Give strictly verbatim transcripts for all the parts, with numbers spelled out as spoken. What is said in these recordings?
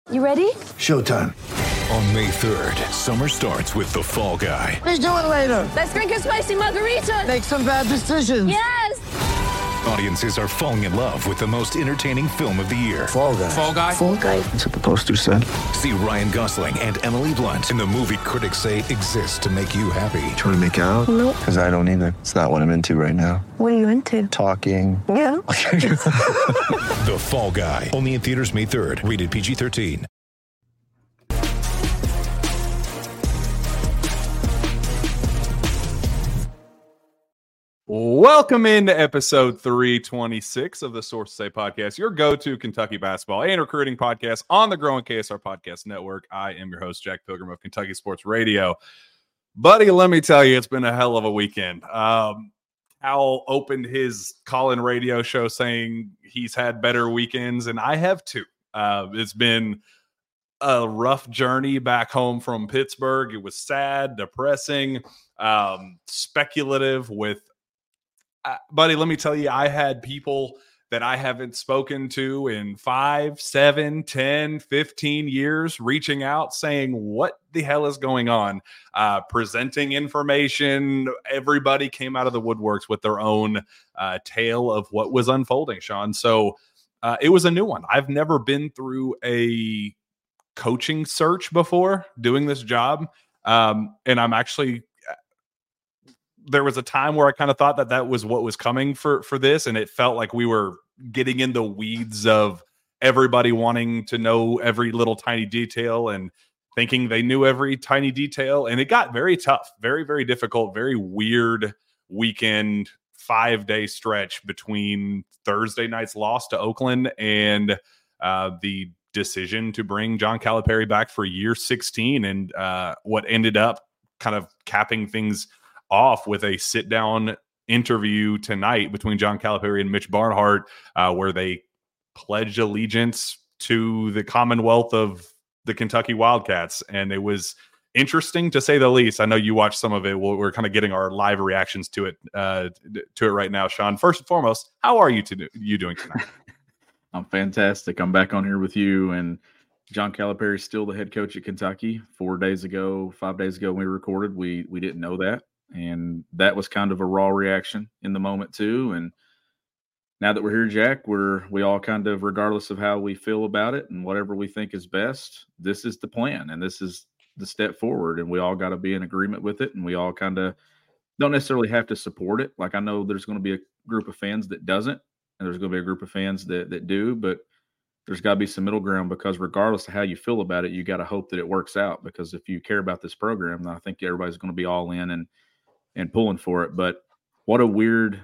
You ready? Showtime. On May third, summer starts with The Fall Guy. Let's do it later. Let's drink a spicy margarita. Make some bad decisions. Yes! Audiences are falling in love with the most entertaining film of the year. Fall Guy. Fall Guy? Fall Guy. That's what the poster said. See Ryan Gosling and Emily Blunt in the movie critics say exists to make you happy. Trying to make it out? Nope. Because I don't either. It's not what I'm into right now. What are you into? Talking. Yeah. The Fall Guy. Only in theaters May third. Rated P G thirteen. Welcome into episode three twenty-six of the Sources Say podcast, your go-to Kentucky basketball and recruiting podcast on the growing K S R Podcast Network. I am your host, Jack Pilgrim of Kentucky Sports Radio. Buddy, let me tell you, it's been a hell of a weekend. Um, Al opened his call-in radio show saying he's had better weekends, and I have too. Uh, it's been a rough journey back home from Pittsburgh. It was sad, depressing, um, speculative with Uh, buddy, let me tell you, I had people that I haven't spoken to in five, seven, ten, fifteen years reaching out saying, what the hell is going on? Uh, presenting information. Everybody came out of the woodworks with their own uh, tale of what was unfolding, Sean. So uh, it was a new one. I've never been through a coaching search before doing this job. Um, and I'm actually there was a time where I kind of thought that that was what was coming for, for this. And it felt like we were getting in the weeds of everybody wanting to know every little tiny detail and thinking they knew every tiny detail. And it got very tough, very, very difficult, very weird weekend, five day stretch between Thursday night's loss to Oakland and uh, the decision to bring John Calipari back for year sixteen. And uh, what ended up kind of capping things off with a sit-down interview tonight between John Calipari and Mitch Barnhart, uh, where they pledged allegiance to the Commonwealth of the Kentucky Wildcats. And it was interesting, to say the least. I know you watched some of it. We're, we're kind of getting our live reactions to it uh, to it right now, Sean. First and foremost, how are you, to, you doing tonight? I'm fantastic. I'm back on here with you, and John Calipari is still the head coach at Kentucky. Four days ago, five days ago when we recorded, we we didn't know that. And that was kind of a raw reaction in the moment too. And now that we're here, Jack, we're we all kind of, regardless of how we feel about it and whatever we think is best, this is the plan and this is the step forward. And we all got to be in agreement with it. And we all kind of don't necessarily have to support it. Like, I know there's going to be a group of fans that doesn't, and there's going to be a group of fans that that do, but there's got to be some middle ground, because regardless of how you feel about it, you got to hope that it works out. Because if you care about this program, then I think everybody's going to be all in and and pulling for it. But what a weird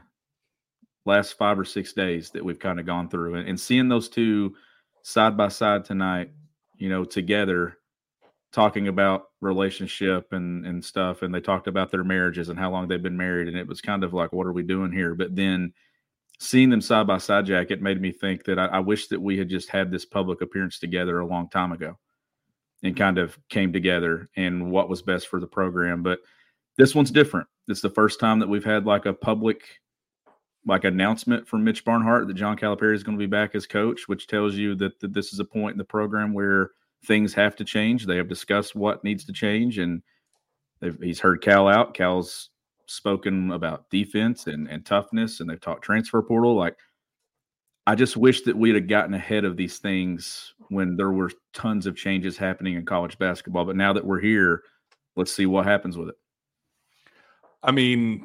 last five or six days that we've kind of gone through, and, and seeing those two side by side tonight, you know, together, talking about relationship and, and stuff. And they talked about their marriages and how long they've been married. And it was kind of like, what are we doing here? But then seeing them side by side, Jack, it made me think that I, I wish that we had just had this public appearance together a long time ago and kind of came together and what was best for the program. But this one's different. It's the first time that we've had like a public like announcement from Mitch Barnhart that John Calipari is going to be back as coach, which tells you that, that this is a point in the program where things have to change. They have discussed what needs to change, and they've, he's heard Cal out. Cal's spoken about defense and, and toughness, and they've talked transfer portal. Like, I just wish that we'd have gotten ahead of these things when there were tons of changes happening in college basketball. But now that we're here, let's see what happens with it. I mean,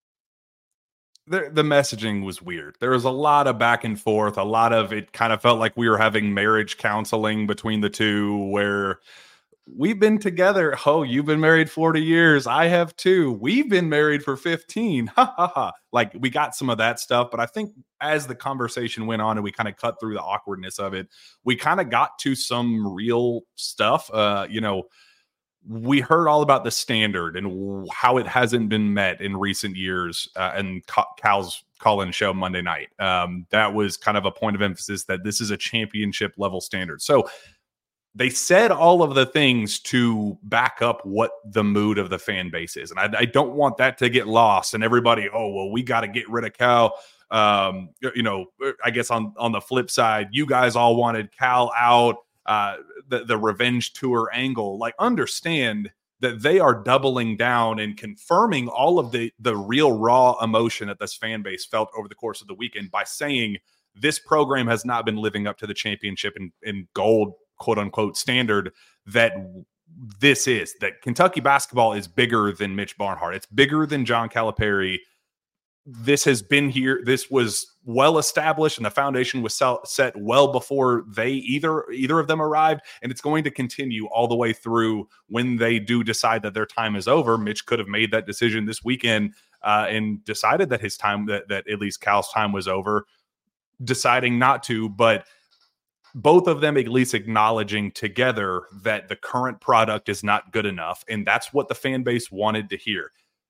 the, the messaging was weird. There was a lot of back and forth. A lot of it kind of felt like we were having marriage counseling between the two, where we've been together. Oh, you've been married forty years. I have too. We've been married for fifteen. Ha ha ha. Like, we got some of that stuff. But I think as the conversation went on and we kind of cut through the awkwardness of it, we kind of got to some real stuff. Uh, you know, we heard all about the standard and how it hasn't been met in recent years, uh, and Cal's call-in show Monday night. Um, that was kind of a point of emphasis that this is a championship level standard. So they said all of the things to back up what the mood of the fan base is. And I, I don't want that to get lost and everybody, oh, well, we got to get rid of Cal. Um, you know, I guess on, on the flip side, you guys all wanted Cal out. Uh, the, the revenge tour angle, like understand that they are doubling down and confirming all of the, the real raw emotion that this fan base felt over the course of the weekend by saying this program has not been living up to the championship and, and gold, quote unquote, standard that this is, that Kentucky basketball is bigger than Mitch Barnhart. It's bigger than John Calipari. This has been here. This was well established, and the foundation was set well before they either either of them arrived, and it's going to continue all the way through when they do decide that their time is over. Mitch could have made that decision this weekend uh, and decided that his time, that, that at least Cal's time was over, deciding not to, but both of them at least acknowledging together that the current product is not good enough, and that's what the fan base wanted to hear.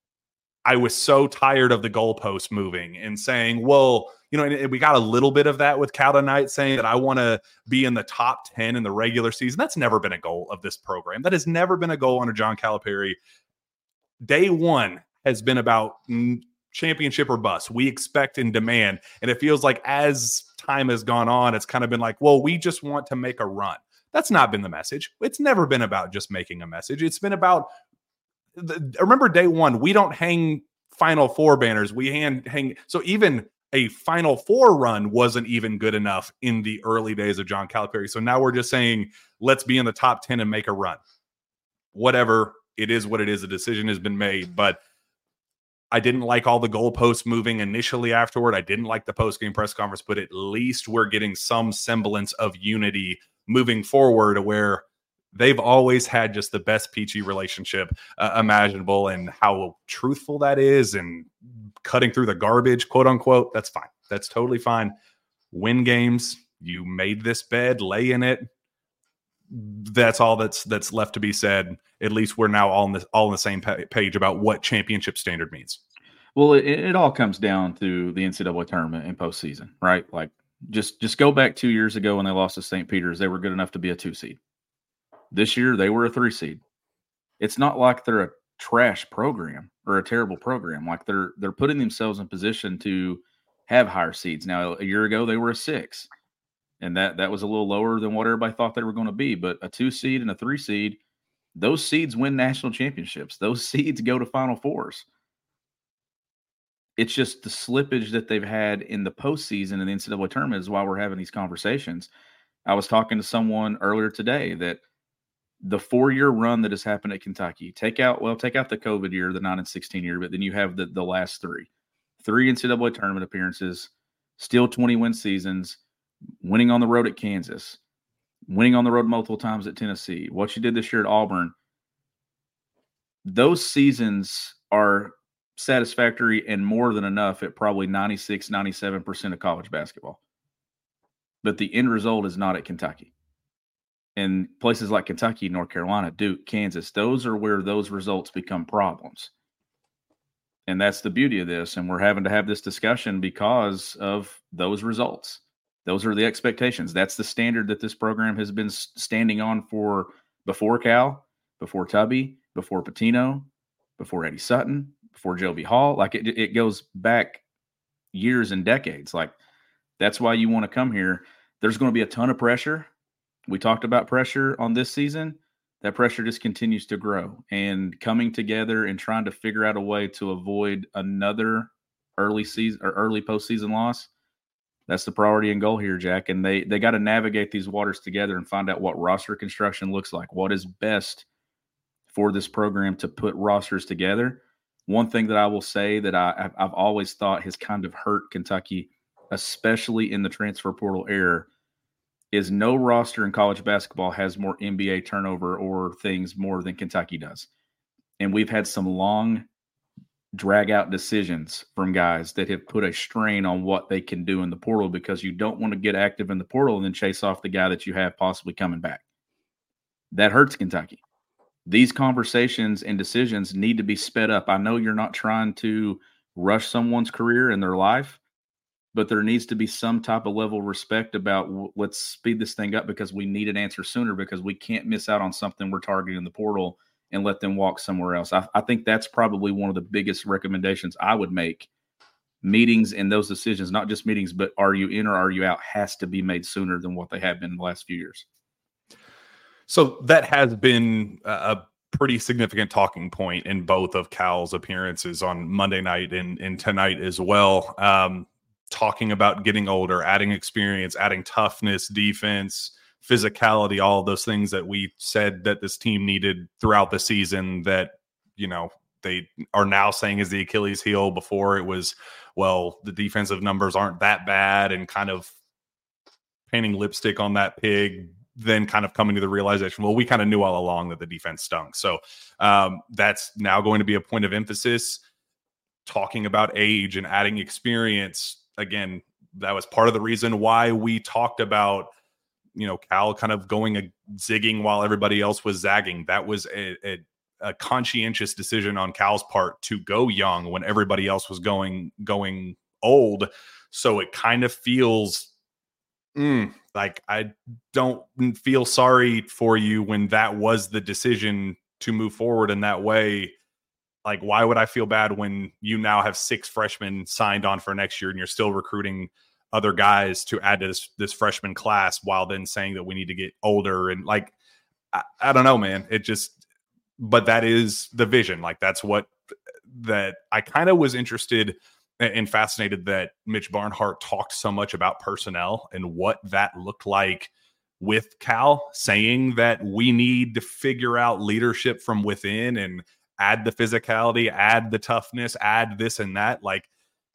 I was so tired of the goalposts moving and saying, well, you know, and, and we got a little bit of that with Cal tonight saying that I want to be in the top ten in the regular season. That's never been a goal of this program. That has never been a goal under John Calipari. Day one has been about championship or bust. We expect and demand. And it feels like as time has gone on, it's kind of been like, well, we just want to make a run. That's not been the message. It's never been about just making a message. It's been about, the, remember day one, we don't hang Final Four banners. We hand, hang. So even a Final Four run wasn't even good enough in the early days of John Calipari. So now we're just saying, let's be in the top ten and make a run. Whatever, it is what it is. A decision has been made, but I didn't like all the goalposts moving initially afterward. I didn't like the post-game press conference, but at least we're getting some semblance of unity moving forward, where they've always had just the best peachy relationship uh, imaginable, and how truthful that is and cutting through the garbage, quote unquote. That's fine. That's totally fine. Win games. You made this bed, lay in it. That's all that's that's left to be said. At least we're now all on the all on the same page about what championship standard means. Well, it, it all comes down to the N C double A tournament and postseason, right? Like just just go back two years ago when they lost to Saint Peter's. They were good enough to be a two seed. This year they were a three seed. It's not like they're a trash program or a terrible program. Like they're they're putting themselves in position to have higher seeds. Now a year ago they were a six. And that, that was a little lower than what everybody thought they were going to be. But a two seed and a three seed, those seeds win national championships. Those seeds go to Final Fours. It's just the slippage that they've had in the postseason in the N C double A tournament is why we're having these conversations. I was talking to someone earlier today that the four-year run that has happened at Kentucky, take out, well, take out the COVID year, the nine and sixteen year, but then you have the, the last three. Three N C double A tournament appearances, still twenty-win seasons, winning on the road at Kansas, winning on the road multiple times at Tennessee, what you did this year at Auburn, those seasons are satisfactory and more than enough at probably ninety-six, ninety-seven percent of college basketball. But the end result is not at Kentucky. And places like Kentucky, North Carolina, Duke, Kansas, those are where those results become problems. And that's the beauty of this. And we're having to have this discussion because of those results. Those are the expectations. That's the standard that this program has been standing on for before Cal, before Tubby, before Pitino, before Eddie Sutton, before Joe B. Hall. Like it, it goes back years and decades. Like that's why you want to come here. There's going to be a ton of pressure. We talked about pressure on this season. That pressure just continues to grow, and coming together and trying to figure out a way to avoid another early season or early postseason loss. That's the priority and goal here, Jack. And they they got to navigate these waters together and find out what roster construction looks like, what is best for this program to put rosters together. One thing that I will say that I, I've always thought has kind of hurt Kentucky, especially in the transfer portal era, is no roster in college basketball has more N B A turnover or things more than Kentucky does. And we've had some long drag out decisions from guys that have put a strain on what they can do in the portal, because you don't want to get active in the portal and then chase off the guy that you have possibly coming back. That hurts Kentucky. These conversations and decisions need to be sped up. I know you're not trying to rush someone's career in their life, but there needs to be some type of level of respect about let's speed this thing up because we need an answer sooner, because we can't miss out on something we're targeting in the portal and let them walk somewhere else. I, I think that's probably one of the biggest recommendations I would make. Meetings and those decisions, not just meetings, but are you in or are you out, has to be made sooner than what they have been in the last few years. So that has been a pretty significant talking point in both of Cal's appearances on Monday night and, and tonight as well. Um, talking about getting older, adding experience, adding toughness, defense, physicality, all of those things that we said that this team needed throughout the season that, you know, they are now saying is the Achilles heel. Before it was, well, the defensive numbers aren't that bad, and kind of painting lipstick on that pig, then kind of coming to the realization, well, we kind of knew all along that the defense stunk. So um, that's now going to be a point of emphasis. Talking about age and adding experience. Again, that was part of the reason why we talked about, you know, Cal kind of going a zigging while everybody else was zagging. That was a, a, a conscientious decision on Cal's part to go young when everybody else was going going old. So it kind of feels mm, like I don't feel sorry for you when that was the decision to move forward in that way. Like, why would I feel bad when you now have six freshmen signed on for next year and you're still recruiting other guys to add to this, this freshman class while then saying that we need to get older? And like, I, I don't know, man. It just, but that is the vision. Like, that's what that I kind of was interested and fascinated that Mitch Barnhart talked so much about personnel and what that looked like with Cal, saying that we need to figure out leadership from within and add the physicality, add the toughness, add this and that. Like,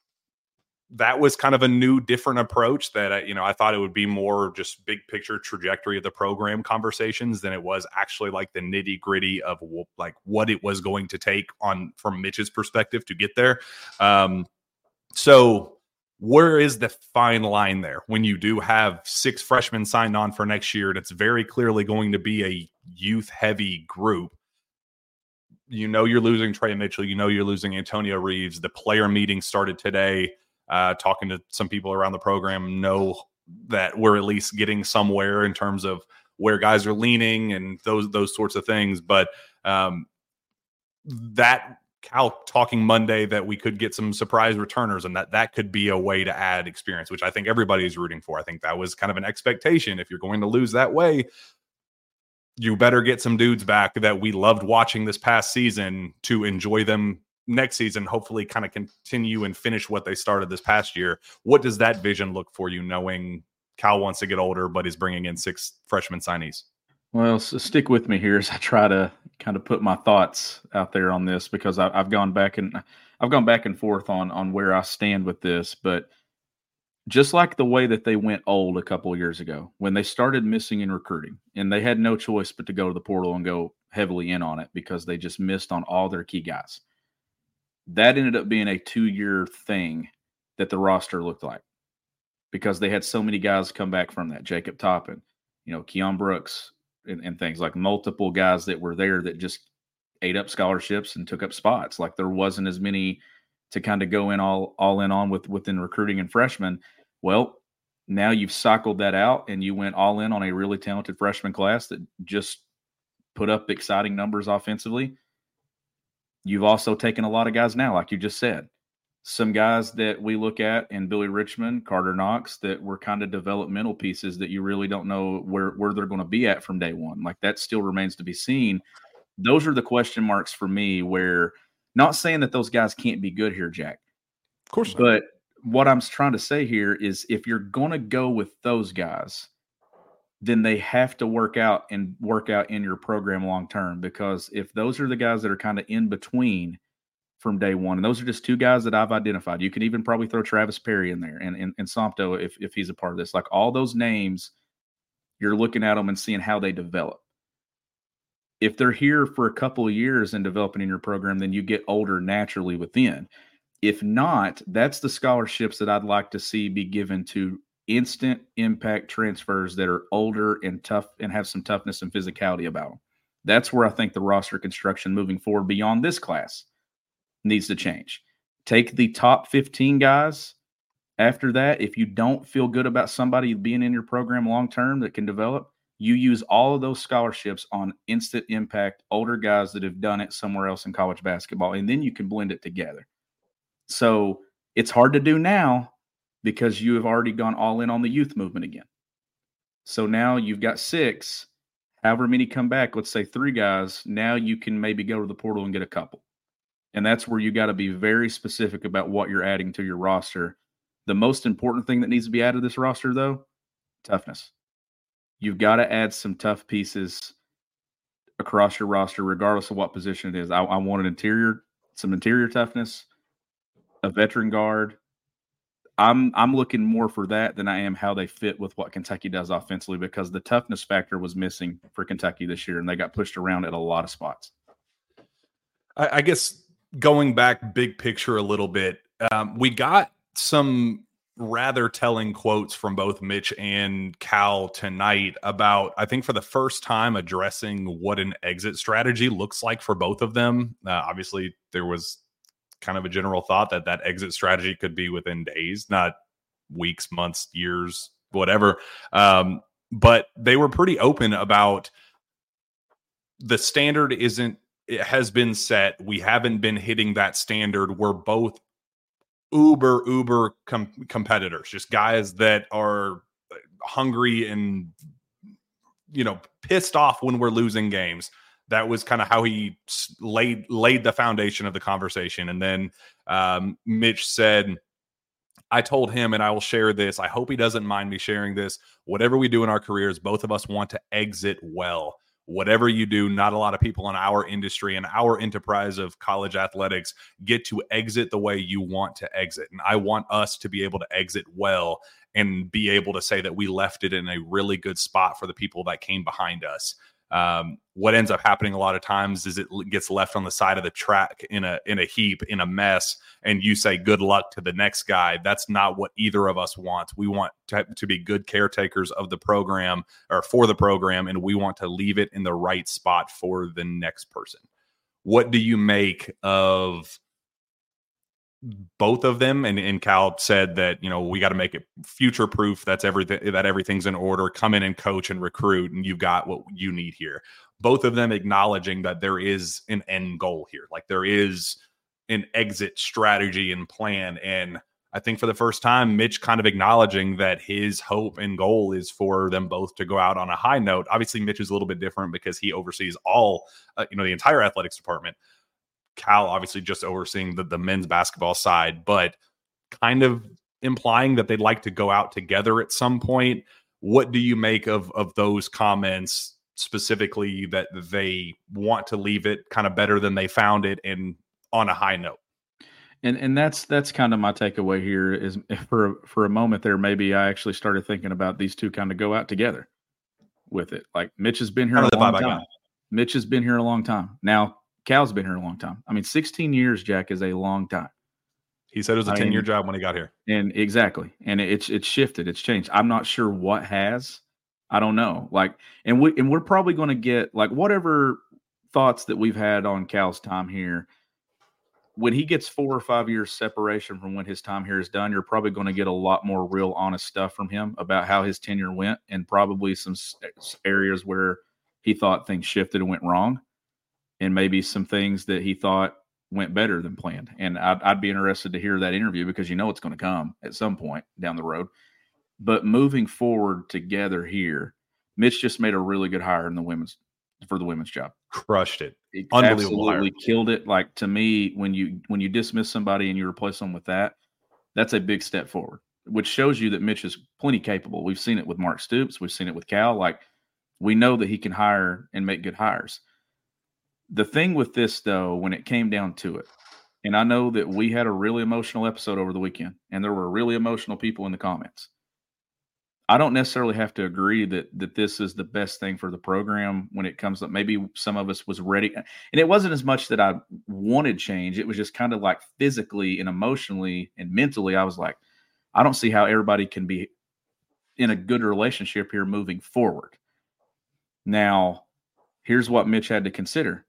that was kind of a new, different approach that, I, you know, I thought it would be more just big picture trajectory of the program conversations than it was actually like the nitty gritty of like what it was going to take on from Mitch's perspective to get there. Um, so where is the fine line there when you do have six freshmen signed on for next year? And it's very clearly going to be a youth heavy group. You know, you're losing Trey Mitchell. You know, you're losing Antonio Reeves. The player meeting started today. Uh, talking to some people around the program, know that we're at least getting somewhere in terms of where guys are leaning and those those sorts of things. But um, that Cal talking Monday that we could get some surprise returners and that that could be a way to add experience, which I think everybody is rooting for. I think that was kind of an expectation. If you're going to lose that way, you better get some dudes back that we loved watching this past season to enjoy them next season, hopefully kind of continue and finish what they started this past year. What does that vision look for you, knowing Cal wants to get older, but is bringing in six freshman signees? Well, so stick with me here as I try to kind of put my thoughts out there on this, because I, I've gone back and I've gone back and forth on, on where I stand with this. But just like the way that they went old a couple of years ago when they started missing in recruiting, and they had no choice but to go to the portal and go heavily in on it because they just missed on all their key guys. That ended up being a two-year thing that the roster looked like because they had so many guys come back from that. Jacob Toppin, you know, Keon Brooks, and, and things like multiple guys that were there that just ate up scholarships and took up spots. Like, there wasn't as many to kind of go in all, all in on with within recruiting and freshmen. Well, now you've cycled that out and you went all in on a really talented freshman class that just put up exciting numbers offensively. You've also taken a lot of guys now, like you just said. Some guys that we look at in Billy Richmond, Carter Knox, that were kind of developmental pieces that you really don't know where, where they're going to be at from day one. Like, that still remains to be seen. Those are the question marks for me, where, not saying that those guys can't be good here, Jack. Of course not. But what I'm trying to say here is, if you're going to go with those guys, then they have to work out and work out in your program long-term, because if those are the guys that are kind of in between from day one, and those are just two guys that I've identified, you can even probably throw Travis Perry in there and, and, and Sompto if, if he's a part of this. Like, all those names, you're looking at them and seeing how they develop. If they're here for a couple of years and developing in your program, then you get older naturally within. If not, that's the scholarships that I'd like to see be given to instant impact transfers that are older and tough and have some toughness and physicality about them. That's where I think the roster construction moving forward beyond this class needs to change. Take the top fifteen guys. After that, if you don't feel good about somebody being in your program long-term that can develop, you use all of those scholarships on instant impact, older guys that have done it somewhere else in college basketball, and then you can blend it together. So it's hard to do now, because you have already gone all in on the youth movement again. So now you've got six. however many come back, let's say three guys, now you can maybe go to the portal and get a couple. And that's where you got to be very specific about what you're adding to your roster. The most important thing that needs to be added to this roster, though, toughness. You've got to add some tough pieces across your roster, regardless of what position it is. I, I want an interior, some interior toughness, a veteran guard. I'm I'm looking more for that than I am how they fit with what Kentucky does offensively, because the toughness factor was missing for Kentucky this year, and they got pushed around at a lot of spots. I, I guess going back big picture a little bit, um, we got some rather telling quotes from both Mitch and Cal tonight about, I think for the first time, addressing what an exit strategy looks like for both of them. Uh, obviously, there was kind of a general thought that that exit strategy could be within days, not weeks, months, years, whatever. Um, but they were pretty open about the standard isn't, it has been set. We haven't been hitting that standard. We're both uber, uber com- competitors, just guys that are hungry and, you know, pissed off when we're losing games. That was kind of how he laid laid the foundation of the conversation. And then um, Mitch said, I told him, and I will share this, I hope he doesn't mind me sharing this. Whatever we do in our careers, both of us want to exit well. Whatever you do, not a lot of people in our industry and our enterprise of college athletics get to exit the way you want to exit. And I want us to be able to exit well and be able to say that we left it in a really good spot for the people that came behind us. Um, what ends up happening a lot of times is it gets left on the side of the track in a in a heap, in a mess, and you say good luck to the next guy. That's not what either of us wants. We want to, to be good caretakers of the program or for the program, and we want to leave it in the right spot for the next person. What do you make of both of them? And, and Cal said that, you know, we got to make it future proof. That's everything, that everything's in order. Come in and coach and recruit, and you've got what you need here. Both of them acknowledging that there is an end goal here. Like there is an exit strategy and plan. And I think for the first time, Mitch kind of acknowledging that his hope and goal is for them both to go out on a high note. Obviously, Mitch is a little bit different because he oversees all, uh, you know, the entire athletics department. Cal obviously just overseeing the, the men's basketball side, but kind of implying that they'd like to go out together at some point. What do you make of, of those comments specifically, that they want to leave it kind of better than they found it and on a high note? And and that's that's kind of my takeaway here is for, for a moment there, maybe I actually started thinking about these two kind of go out together with it. Like Mitch has been here a long time. Mitch has been here a long time. Now, Cal's been here a long time. I mean, sixteen years, Jack, is a long time. He said it was a ten-year I mean, job when he got here. And exactly. And it's it's shifted. It's changed. I'm not sure what has. I don't know. Like, and we and we're probably going to get like whatever thoughts that we've had on Cal's time here. When he gets four or five years separation from when his time here is done, you're probably going to get a lot more real honest stuff from him about how his tenure went, and probably some areas where he thought things shifted and went wrong, and maybe some things that he thought went better than planned. And I'd, I'd be interested to hear that interview, because you know it's going to come at some point down the road. But moving forward together here, Mitch just made a really good hire in the women's for the women's job. Crushed it. It Unbelievable absolutely hire. Killed it. Like, to me, when you when you dismiss somebody and you replace them with that, that's a big step forward, which shows you that Mitch is plenty capable. We've seen it with Mark Stoops. We've seen it with Cal. Like, we know that he can hire and make good hires. The thing with this, though, when it came down to it, and I know that we had a really emotional episode over the weekend, and there were really emotional people in the comments. I don't necessarily have to agree that that this is the best thing for the program when it comes up. Maybe some of us was ready. And it wasn't as much that I wanted change. It was just kind of like physically and emotionally and mentally, I was like, I don't see how everybody can be in a good relationship here moving forward. Now, here's what Mitch had to consider.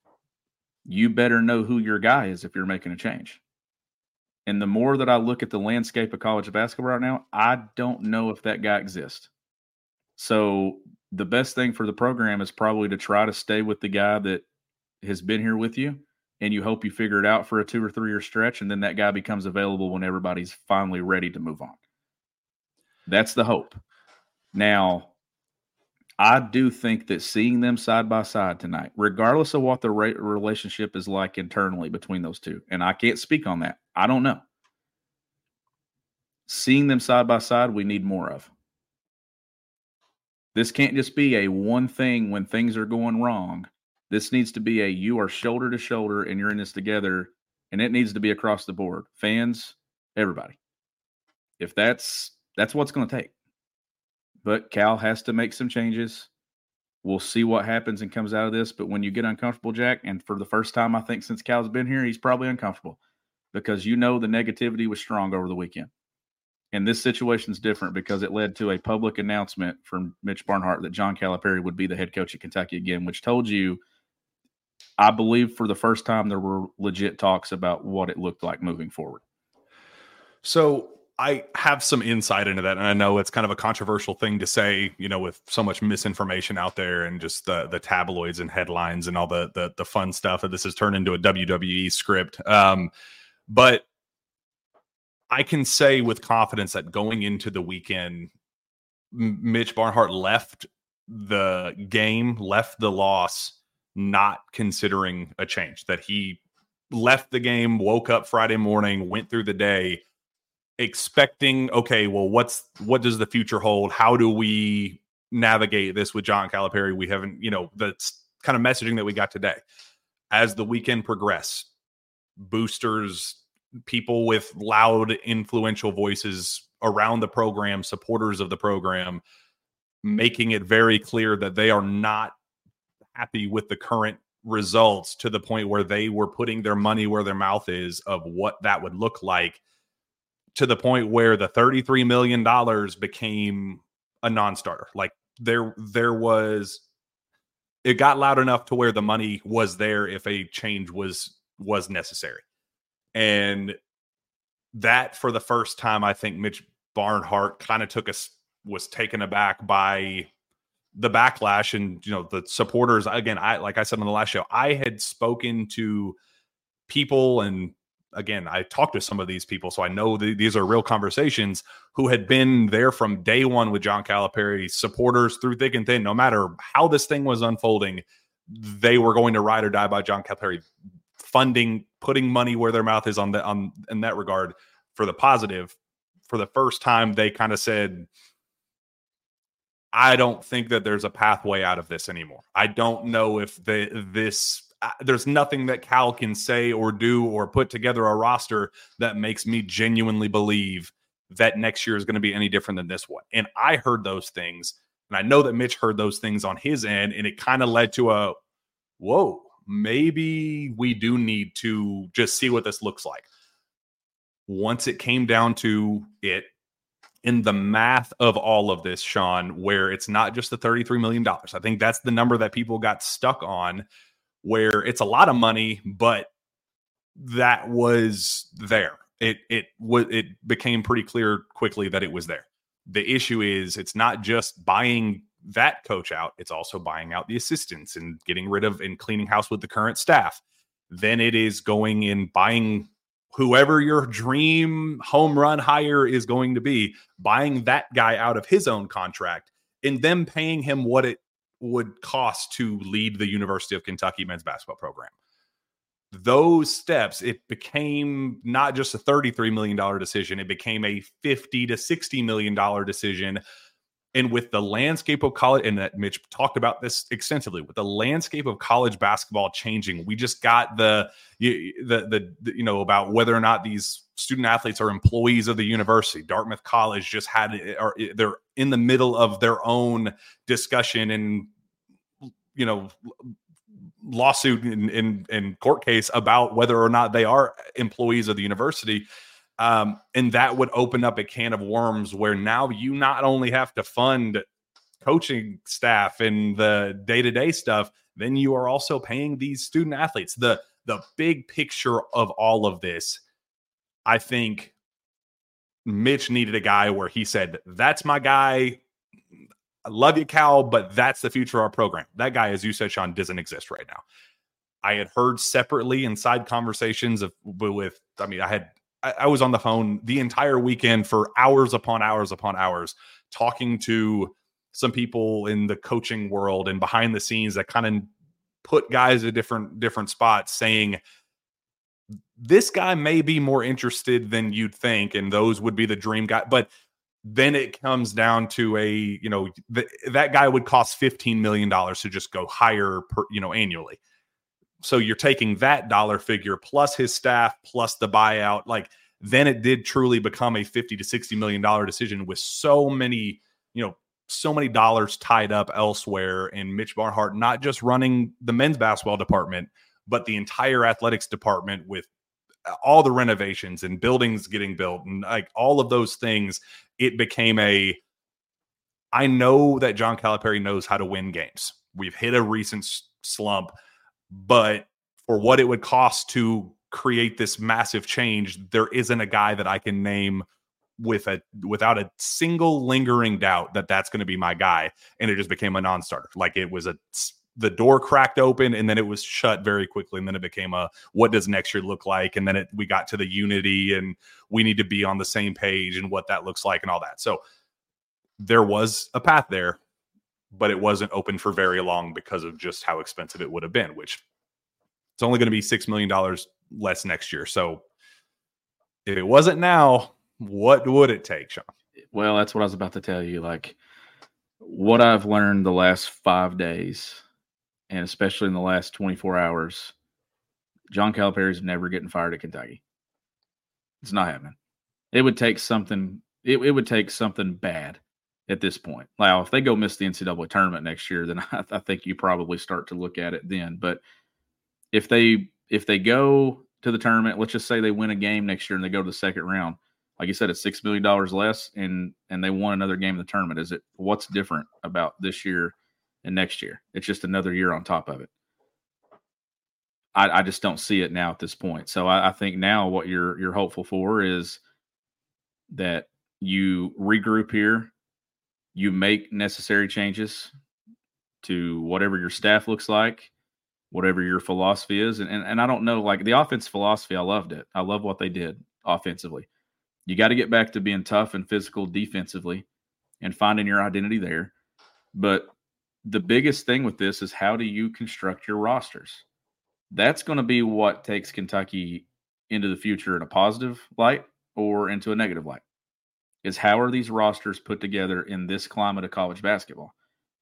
You better know who your guy is if you're making a change. And the more that I look at the landscape of college basketball right now, I don't know if that guy exists. So the best thing for the program is probably to try to stay with the guy that has been here with you, and you hope you figure it out for a two or three year stretch, and then that guy becomes available when everybody's finally ready to move on. That's the hope. Now, I do think that seeing them side by side tonight, regardless of what the re- relationship is like internally between those two, and I can't speak on that. I don't know. Seeing them side by side, we need more of. This can't just be a one thing when things are going wrong. This needs to be a you are shoulder to shoulder and you're in this together, and it needs to be across the board. Fans, everybody. If that's that's what's going to take. But Cal has to make some changes. We'll see what happens and comes out of this. But when you get uncomfortable, Jack, and for the first time, I think since Cal's been here, he's probably uncomfortable because you know the negativity was strong over the weekend. And this situation is different because it led to a public announcement from Mitch Barnhart that John Calipari would be the head coach at Kentucky again, which told you, I believe for the first time, there were legit talks about what it looked like moving forward. So I have some insight into that, and I know it's kind of a controversial thing to say, you know, with so much misinformation out there and just the the tabloids and headlines and all the the, the fun stuff that this has turned into a W W E script. Um, but I can say with confidence that going into the weekend, Mitch Barnhart left the game, left the loss, not considering a change. That he left the game, woke up Friday morning, went through the day, expecting, okay, well, what's what does the future hold? How do we navigate this with John Calipari? We haven't, you know, that's kind of messaging that we got today. As the weekend progressed, boosters, people with loud, influential voices around the program, supporters of the program, making it very clear that they are not happy with the current results to the point where they were putting their money where their mouth is of what that would look like, to the point where the thirty-three million dollars became a non-starter. Like there, there was, it got loud enough to where the money was there if a change was, was necessary. And that, for the first time, I think Mitch Barnhart kind of took us, was taken aback by the backlash and, you know, the supporters. Again, I, like I said on the last show, I had spoken to people, and again, I talked to some of these people, so I know th- these are real conversations, who had been there from day one with John Calipari, supporters through thick and thin. No matter how this thing was unfolding, they were going to ride or die by John Calipari, funding, putting money where their mouth is on the on in that regard for the positive. For the first time, they kind of said, I don't think that there's a pathway out of this anymore. I don't know if the, this, uh, there's nothing that Cal can say or do or put together a roster that makes me genuinely believe that next year is going to be any different than this one. And I heard those things, and I know that Mitch heard those things on his end, and it kind of led to a, whoa, maybe we do need to just see what this looks like. Once it came down to it, in the math of all of this, Sean, where it's not just the thirty-three million dollars. I think that's the number that people got stuck on, where it's a lot of money, but that was there. It it was it became pretty clear quickly that it was there. The issue is it's not just buying that coach out, it's also buying out the assistants and getting rid of and cleaning house with the current staff. Then it is going and buying whoever your dream home run hire is going to be, buying that guy out of his own contract and then paying him what it would cost to lead the University of Kentucky men's basketball program. Those steps, it became not just a thirty-three million dollars decision, it became a fifty to sixty million dollars decision. And with the landscape of college, and that Mitch talked about this extensively, with the landscape of college basketball changing, we just got the, the, the, the you know, about whether or not these student athletes are employees of the university. Dartmouth College just had, or they're in the middle of their own discussion and, you know, lawsuit and, and, and court case about whether or not they are employees of the university. Um, and that would open up a can of worms where now you not only have to fund coaching staff and the day-to-day stuff, then you are also paying these student athletes. The, the big picture of all of this, I think Mitch needed a guy where he said, that's my guy. I love you, Cal, but that's the future of our program. That guy, as you said, Sean, doesn't exist right now. I had heard separately inside conversations of with, I mean, I had, I was on the phone the entire weekend for hours upon hours upon hours talking to some people in the coaching world and behind the scenes that kind of put guys at different different spots saying this guy may be more interested than you'd think, and those would be the dream guy. But then it comes down to a, you know, th- that guy would cost fifteen million dollars to just go hire per, you know, annually. So you're taking that dollar figure plus his staff plus the buyout. Like, then it did truly become a fifty to sixty million dollars decision with so many, you know, so many dollars tied up elsewhere. And Mitch Barnhart, not just running the men's basketball department, but the entire athletics department with all the renovations and buildings getting built and like all of those things. It became a, I know that John Calipari knows how to win games. We've hit a recent slump, but for what it would cost to create this massive change, there isn't a guy that I can name with a without a single lingering doubt that that's going to be my guy. And it just became a non-starter. Like it was a the door cracked open and then it was shut very quickly. And then it became a, what does next year look like? And then it, we got to the unity and we need to be on the same page and what that looks like and all that. So there was a path there, but it wasn't open for very long because of just how expensive it would have been, which it's only going to be six million dollars less next year. So if it wasn't now, what would it take, Sean? Well, that's what I was about to tell you. Like what I've learned the last five days, and especially in the last twenty-four hours, John Calipari is never getting fired at Kentucky. It's not happening. It would take something. It, it would take something bad at this point. Now, if they go miss the N C double A tournament next year, then I, I think you probably start to look at it then. But if they if they go to the tournament, let's just say they win a game next year and they go to the second round, like you said, it's six million dollars less, and and they won another game in the tournament. Is it what's different about this year and next year? It's just another year on top of it. I, I just don't see it now at this point. So I, I think now what you're you're hopeful for is that you regroup here, you make necessary changes to whatever your staff looks like, whatever your philosophy is. And, and, and I don't know, like the offense philosophy, I loved it. I love what they did offensively. You got to get back to being tough and physical defensively and finding your identity there. But the biggest thing with this is how do you construct your rosters? That's going to be what takes Kentucky into the future in a positive light or into a negative light, is how are these rosters put together in this climate of college basketball?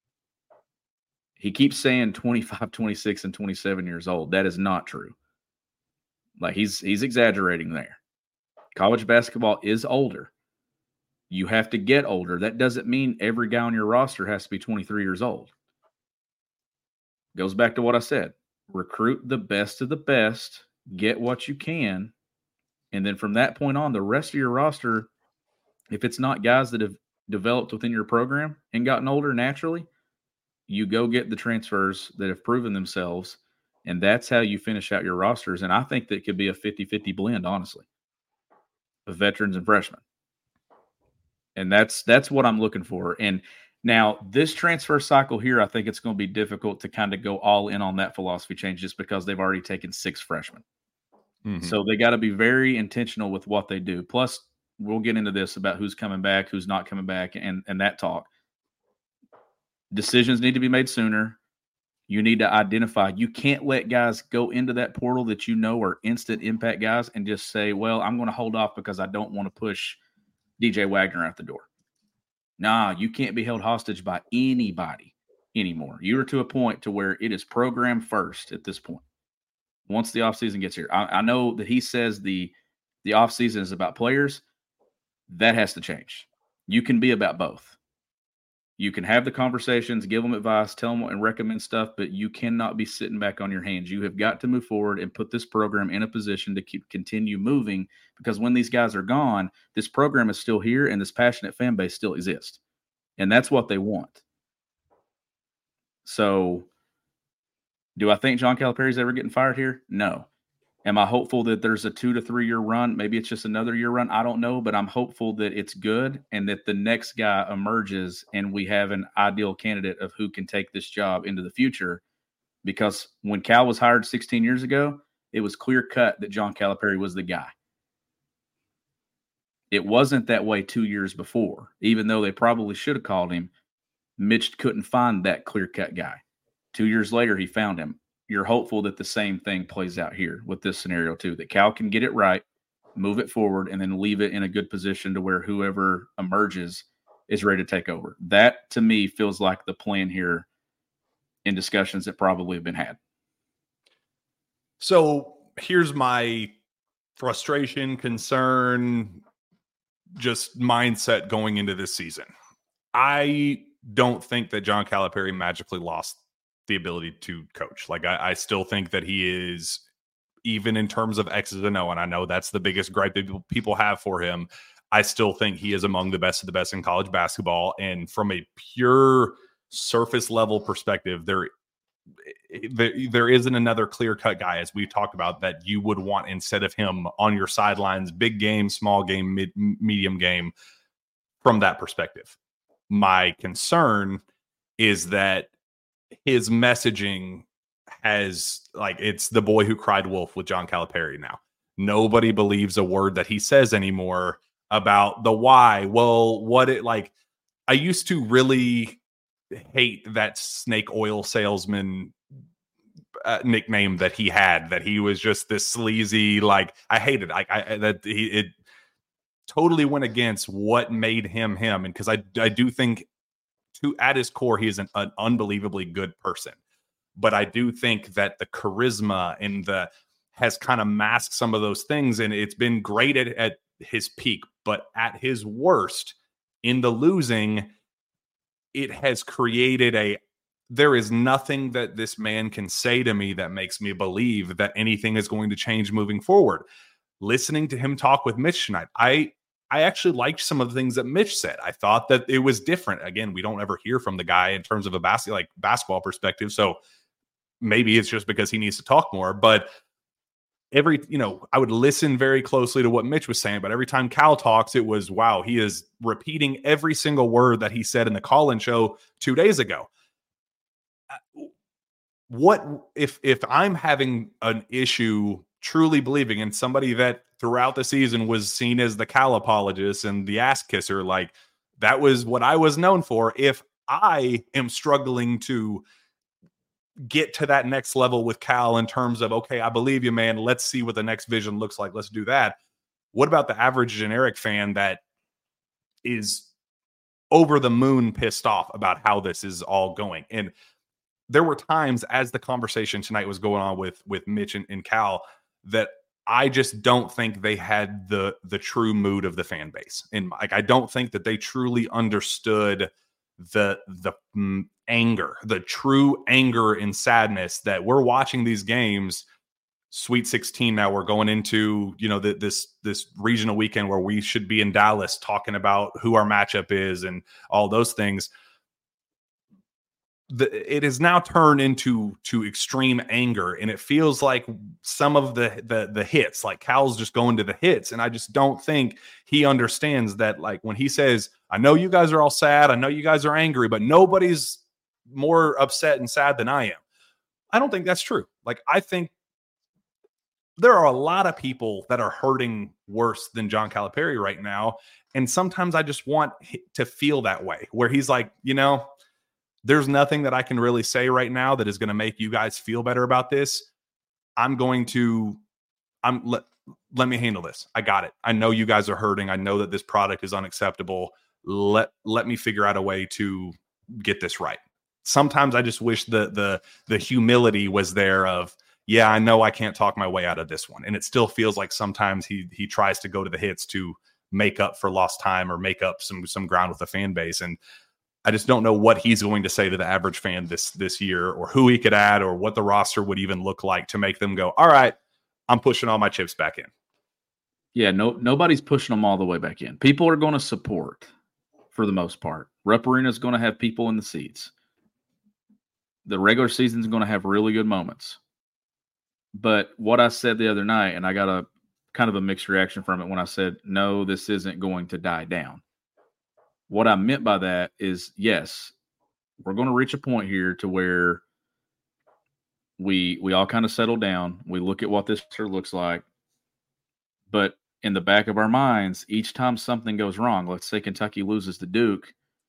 He keeps saying twenty-five, twenty-six, and twenty-seven years old. That is not true. Like he's he's exaggerating there. College basketball is older. You have to get older. That doesn't mean every guy on your roster has to be twenty-three years old. Goes back to what I said. Recruit the best of the best, get what you can, and then from that point on, the rest of your roster, if it's not guys that have developed within your program and gotten older naturally, you go get the transfers that have proven themselves, and that's how you finish out your rosters. And I think that could be a fifty-fifty blend, honestly, of veterans and freshmen. And that's that's what I'm looking for. And now this transfer cycle here, I think it's going to be difficult to kind of go all in on that philosophy change just because they've already taken six freshmen. Mm-hmm. So they got to be very intentional with what they do. Plus, we'll get into this about who's coming back, who's not coming back, and, and that talk. Decisions need to be made sooner. You need to identify. You can't let guys go into that portal that you know are instant impact guys and just say, well, I'm going to hold off because I don't want to push D J Wagner out the door. Nah, you can't be held hostage by anybody anymore. You are to a point to where it is program first at this point. Once the offseason gets here. I, I know that he says the, the offseason is about players. That has to change. You can be about both. You can have the conversations, give them advice, tell them and recommend stuff, but you cannot be sitting back on your hands. You have got to move forward and put this program in a position to keep continue moving, because when these guys are gone, this program is still here and this passionate fan base still exists. And that's what they want. So do I think John Calipari is ever getting fired here? No. Am I hopeful that there's a two to three year run? Maybe it's just another year run. I don't know, but I'm hopeful that it's good and that the next guy emerges and we have an ideal candidate of who can take this job into the future. Because when Cal was hired sixteen years ago, it was clear cut that John Calipari was the guy. It wasn't that way two years before, even though they probably should have called him. Mitch couldn't find that clear-cut guy. Two years later, he found him. You're hopeful that the same thing plays out here with this scenario too, that Cal can get it right, move it forward, and then leave it in a good position to where whoever emerges is ready to take over. That, to me, feels like the plan here in discussions that probably have been had. So here's my frustration, concern, just mindset going into this season. I don't think that John Calipari magically lost the ability to coach. Like I, I still think that he is, even in terms of X's and O, and I know that's the biggest gripe that people, people have for him. I still think he is among the best of the best in college basketball. And from a pure surface level perspective, there, there, there isn't another clear cut guy, as we've talked about, that you would want instead of him on your sidelines, big game, small game, mid, medium game, from that perspective. My concern is that his messaging has, like, it's the boy who cried wolf with John Calipari now. Nobody believes a word that he says anymore about the why. Well, what it like, I used to really hate that snake oil salesman uh, nickname that he had, that he was just this sleazy, like, I hated I, I that he, it totally went against what made him him. And because I, I do think to at his core, he is an, an unbelievably good person. But I do think that the charisma and the has kind of masked some of those things. And it's been great at, at his peak, but at his worst in the losing, it has created a, there is nothing that this man can say to me that makes me believe that anything is going to change moving forward. Listening to him talk with Mitch tonight, I, I actually liked some of the things that Mitch said. I thought that it was different. Again, we don't ever hear from the guy in terms of a bas- like basketball perspective. So maybe it's just because he needs to talk more, but every, you know, I would listen very closely to what Mitch was saying, but every time Cal talks, it was, wow, he is repeating every single word that he said in the call-in show two days ago. What if, if I'm having an issue truly believing in somebody that throughout the season was seen as the Cal apologist and the ass kisser, like that was what I was known for. If I am struggling to get to that next level with Cal in terms of, okay, I believe you, man, let's see what the next vision looks like, let's do that. What about the average generic fan that is over the moon pissed off about how this is all going? And there were times as the conversation tonight was going on with with Mitch and, and Cal that I just don't think they had the the true mood of the fan base. And like, I don't think that they truly understood the the mm, anger, the true anger and sadness that we're watching these games. Sweet sixteen now, we're going into, you know, the, this this regional weekend where we should be in Dallas talking about who our matchup is and all those things. The, it has now turned into to extreme anger, and it feels like some of the, the the hits, like Cal's just going to the hits, and I just don't think he understands that. Like when he says, "I know you guys are all sad, I know you guys are angry, but nobody's more upset and sad than I am." I don't think that's true. Like I think there are a lot of people that are hurting worse than John Calipari right now, and sometimes I just want to feel that way, where he's like, you know, there's nothing that I can really say right now that is going to make you guys feel better about this. I'm going to, I'm let, let me handle this. I got it. I know you guys are hurting. I know that this product is unacceptable. Let, let me figure out a way to get this right. Sometimes I just wish the, the, the humility was there of, yeah, I know I can't talk my way out of this one. And it still feels like sometimes he, he tries to go to the hits to make up for lost time or make up some, some ground with the fan base. And I just don't know what he's going to say to the average fan this this year, or who he could add, or what the roster would even look like to make them go, all right, I'm pushing all my chips back in. Yeah, no, nobody's pushing them all the way back in. People are going to support for the most part. Rupp Arena is going to have people in the seats. The regular season is going to have really good moments. But what I said the other night, and I got a kind of a mixed reaction from it when I said, no, this isn't going to die down. What I meant by that is, yes, we're going to reach a point here to where we we all kind of settle down. We look at what this looks like. But in the back of our minds, each time something goes wrong, let's say Kentucky loses to Duke,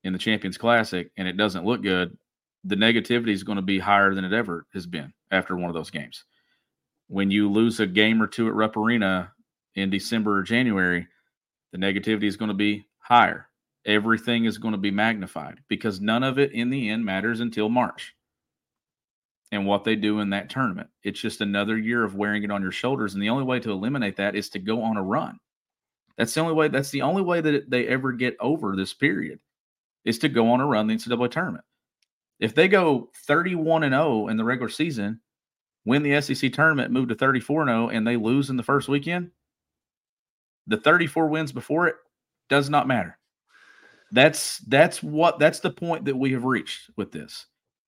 in the Champions Classic and it doesn't look good, the negativity is going to be higher than it ever has been after one of those games. When you lose a game or two at Rupp Arena in December or January, the negativity is going to be higher. Everything is going to be magnified because none of it in the end matters until March and what they do in that tournament. It's just another year of wearing it on your shoulders. And the only way to eliminate that is to go on a run. That's the only way. That's the only way that they ever get over this period is to go on a run the N C double A tournament. If they go thirty-one and oh in the regular season, win the S E C tournament, move to thirty-four and oh, and they lose in the first weekend, the thirty-four wins before it does not matter. That's that's what that's the point that we have reached with this.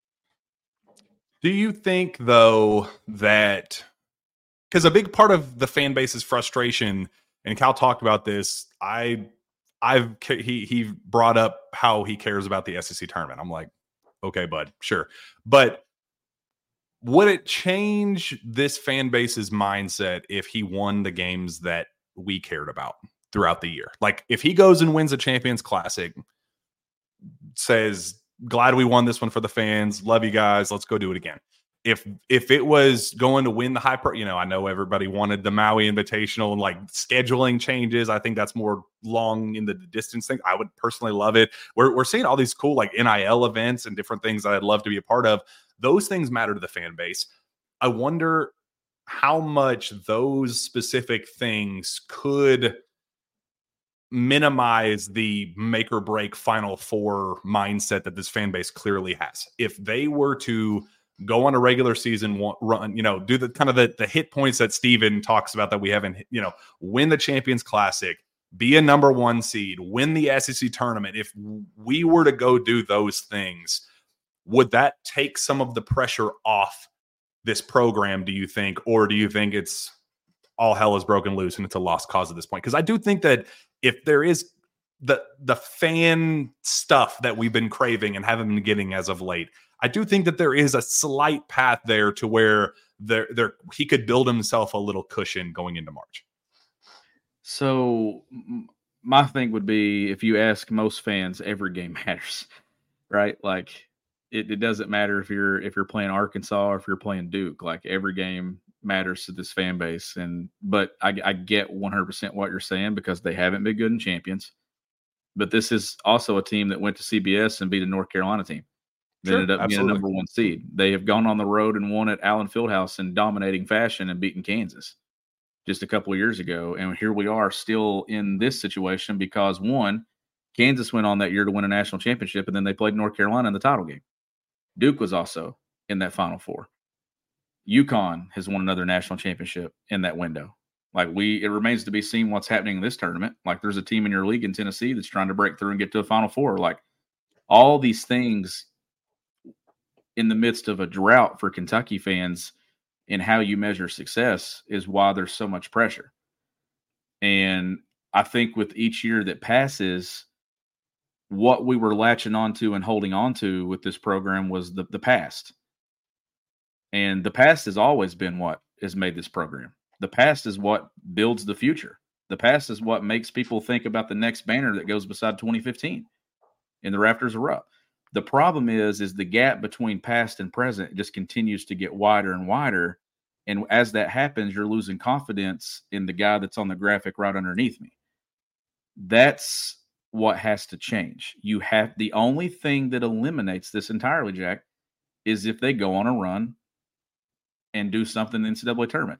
Do you think, though, that because a big part of the fan base's frustration, and Cal talked about this, I I've he he brought up how he cares about the S E C tournament. I'm like, okay, bud, sure. But would it change this fan base's mindset if he won the games that we cared about throughout the year? Like if he goes and wins a Champions Classic, says, glad we won this one for the fans, love you guys, let's go do it again. If if it was going to win the high, pro, you know, I know everybody wanted the Maui Invitational and like scheduling changes. I think that's more long in the distance thing. I would personally love it. We're we're seeing all these cool like N I L events and different things that I'd love to be a part of. Those things matter to the fan base. I wonder how much those specific things could minimize the make or break Final Four mindset that this fan base clearly has. If they were to go on a regular season run, you know, do the kind of the, the hit points that Steven talks about that we haven't, you know, win the Champions Classic, be a number one seed, win the S E C tournament. If we were to go do those things, would that take some of the pressure off this program, do you think? Or do you think it's all hell is broken loose and it's a lost cause at this point? Because I do think that if there is the the fan stuff that we've been craving and haven't been getting as of late, I do think that there is a slight path there to where there there he could build himself a little cushion going into March. So my thing would be, if you ask most fans, every game matters, right? Like it, it doesn't matter if you're if you're playing Arkansas or if you're playing Duke. Like every game matters to this fan base. And but I, I get one hundred percent what you're saying because they haven't been good in champions. But this is also a team that went to C B S and beat a North Carolina team. They sure, ended up absolutely. being a number one seed. They have gone on the road and won at Allen Fieldhouse in dominating fashion and beaten Kansas just a couple of years ago. And here we are still in this situation because, one, Kansas went on that year to win a national championship, and then they played North Carolina in the title game. Duke was also in that Final Four. UConn has won another national championship in that window. Like we, it remains to be seen what's happening in this tournament. Like there's a team in your league in Tennessee that's trying to break through and get to a Final Four. Like all these things in the midst of a drought for Kentucky fans in how you measure success is why there's so much pressure. And I think with each year that passes, what we were latching onto and holding on to with this program was the, the past. And the past has always been what has made this program. The past is what builds the future. The past is what makes people think about the next banner that goes beside twenty fifteen in the Rafters are Up. The problem is, is the gap between past and present just continues to get wider and wider. And as that happens, you're losing confidence in the guy that's on the graphic right underneath me. That's what has to change. You have the only thing that eliminates this entirely, Jack, is if they go on a run and do something in the N C double A tournament.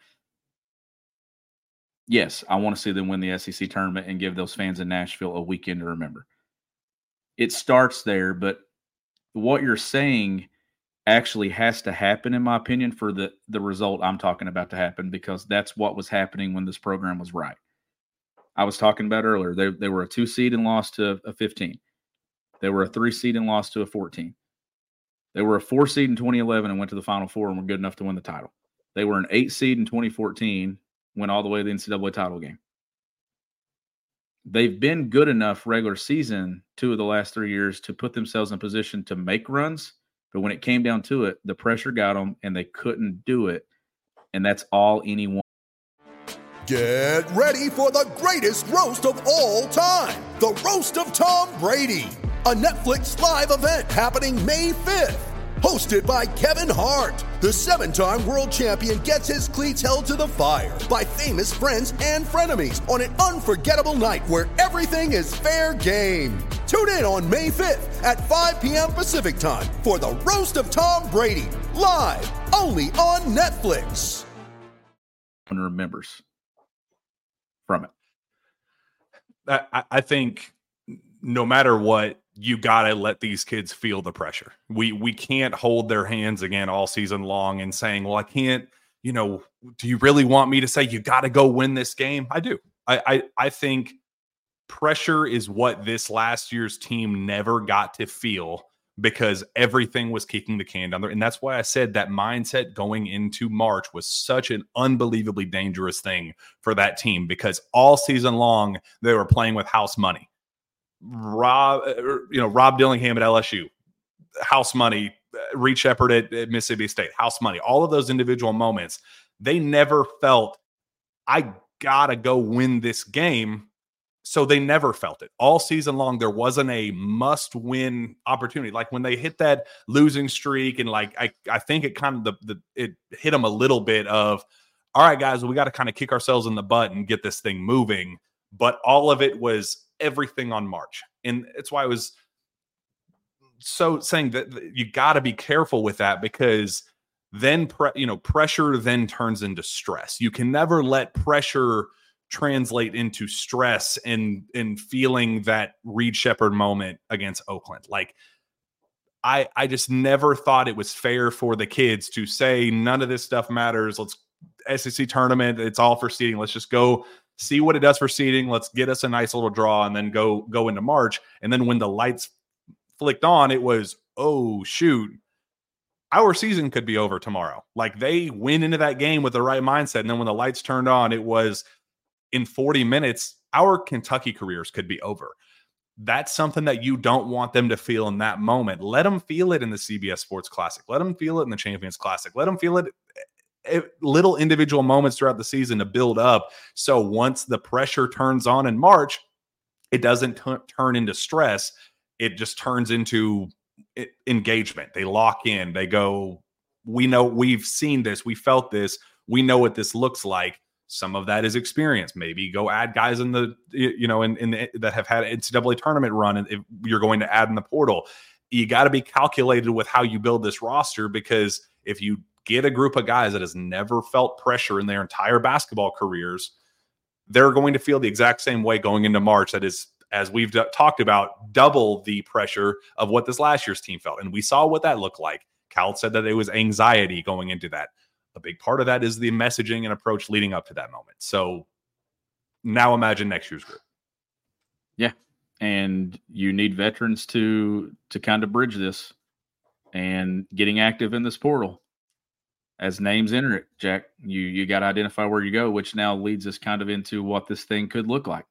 Yes, I want to see them win the S E C tournament and give those fans in Nashville a weekend to remember. It starts there, but what you're saying actually has to happen, in my opinion, for the, the result I'm talking about to happen, because that's what was happening when this program was right. I was talking about earlier, they, they were a two seed and lost to a fifteen. They were a three seed and lost to a fourteen. They were a four seed in twenty eleven and went to the Final Four and were good enough to win the title. They were an eight seed in twenty fourteen, went all the way to the N C double A title game. They've been good enough regular season two of the last three years to put themselves in position to make runs. But when it came down to it, the pressure got them and they couldn't do it. And that's all anyone. Get ready for the greatest roast of all time. The Roast of Tom Brady. a Netflix live event happening May fifth. Hosted by Kevin Hart, the seven-time world champion gets his cleats held to the fire by famous friends and frenemies on an unforgettable night where everything is fair game. Tune in on May fifth at five p.m. Pacific time for the Roast of Tom Brady, live only on Netflix. And remembers from it. I, I think no matter what, you got to let these kids feel the pressure. We we can't hold their hands again all season long and saying, well, I can't, you know, do you really want me to say you got to go win this game? I do. I, I I think pressure is what this last year's team never got to feel because everything was kicking the can down there. And that's why I said that mindset going into March was such an unbelievably dangerous thing for that team because all season long they were playing with house money. Rob, you know, Rob Dillingham at L S U, house money, Reed Sheppard at, at Mississippi State, house money, all of those individual moments, they never felt, I gotta go win this game. So they never felt it. All season long, there wasn't a must-win opportunity. Like when they hit that losing streak and like, I, I think it kind of, the, the it hit them a little bit of, all right, guys, we got to kind of kick ourselves in the butt and get this thing moving. But all of it was everything on March. And it's why I was so saying that you got to be careful with that because then, pre- you know, pressure then turns into stress. You can never let pressure translate into stress and, and feeling that Reed Sheppard moment against Oakland. Like I, I just never thought it was fair for the kids to say none of this stuff matters. Let's S E C tournament. It's all for seeding. Let's just go see what it does for seeding. Let's get us a nice little draw and then go go into March. And then when the lights flicked on, it was, oh, shoot, our season could be over tomorrow. Like they went into that game with the right mindset. And then when the lights turned on, it was in forty minutes, our Kentucky careers could be over. That's something that you don't want them to feel in that moment. Let them feel it in the C B S Sports Classic. Let them feel it in the Champions Classic. Let them feel it little individual moments throughout the season to build up. So once the pressure turns on in March, it doesn't t- turn into stress. It just turns into it, engagement. They lock in, they go, we know we've seen this. We felt this. We know what this looks like. Some of that is experience. Maybe go add guys in the, you know, in, in the, that have had an N C double A tournament run. And if you're going to add in the portal, you got to be calculated with how you build this roster, because if you get a group of guys that has never felt pressure in their entire basketball careers, they're going to feel the exact same way going into March. That is, as we've d- talked about, double the pressure of what this last year's team felt. And we saw what that looked like. Cal said that it was anxiety going into that. A big part of that is the messaging and approach leading up to that moment. So now imagine next year's group. Yeah. And you need veterans to, to kind of bridge this and getting active in this portal. As names enter it, Jack, you you got to identify where you go, which now leads us kind of into what this thing could look like.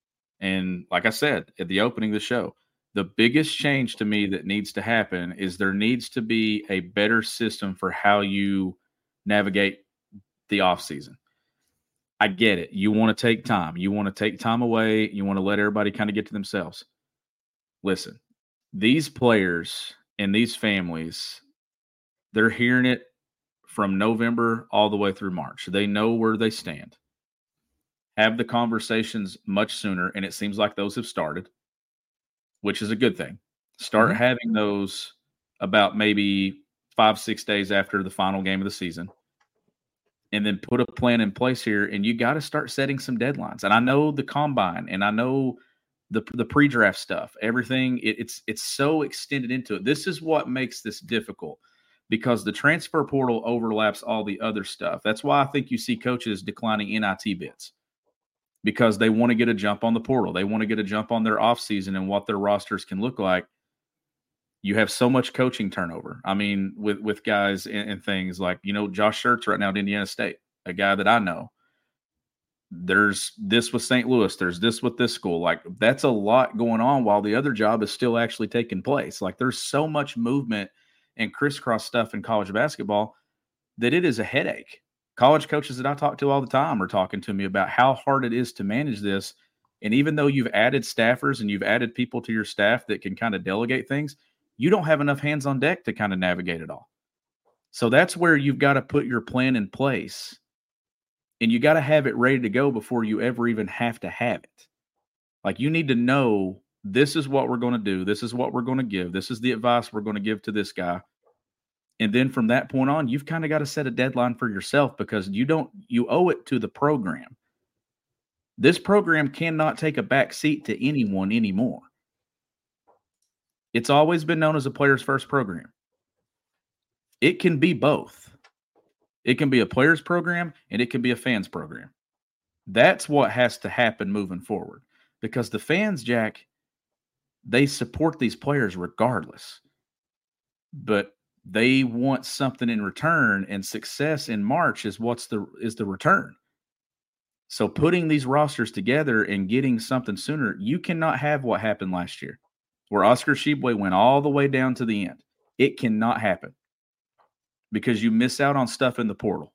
And like I said at the opening of the show, the biggest change to me that needs to happen is there needs to be a better system for how you navigate the offseason. I get it. You want to take time. You want to take time away. You want to let everybody kind of get to themselves. Listen, these players and these families, they're hearing it from November all the way through March. They know where they stand. Have the conversations much sooner, and it seems like those have started, which is a good thing. Start mm-hmm. having those about maybe five, six days after the final game of the season, and then put a plan in place here, and you got to start setting some deadlines. And I know the combine, and I know the the pre-draft stuff, everything, it, it's it's so extended into it. This is what makes this difficult, because the transfer portal overlaps all the other stuff. That's why I think you see coaches declining N I T bids, because they want to get a jump on the portal. They want to get a jump on their offseason and what their rosters can look like. You have so much coaching turnover. I mean, with, with guys and, and things like, you know, Josh Schertz right now at Indiana State, a guy that I know. There's this with Saint Louis. There's this with this school. Like, that's a lot going on while the other job is still actually taking place. Like, there's so much movement and crisscross stuff in college basketball that it is a headache. College coaches that I talk to all the time are talking to me about how hard it is to manage this And even though you've added staffers and you've added people to your staff that can kind of delegate things, you don't have enough hands on deck to kind of navigate it all. So that's where you've got to put your plan in place. And you got to have it ready to go before you ever even have to have it. Like, you need to know, this is what we're going to do. This is what we're going to give. This is the advice we're going to give to this guy. And then from that point on, you've kind of got to set a deadline for yourself, because you don't, you owe it to the program. This program cannot take a back seat to anyone anymore. It's always been known as a player's first program. It can be both. It can be a player's program and it can be a fans program. That's what has to happen moving forward, because the fans, Jack, they support these players regardless, but they want something in return, and success in March is what's the, is the return. So putting these rosters together and getting something sooner, you cannot have what happened last year, where Oscar Tshiebwe went all the way down to the end. It cannot happen, because you miss out on stuff in the portal.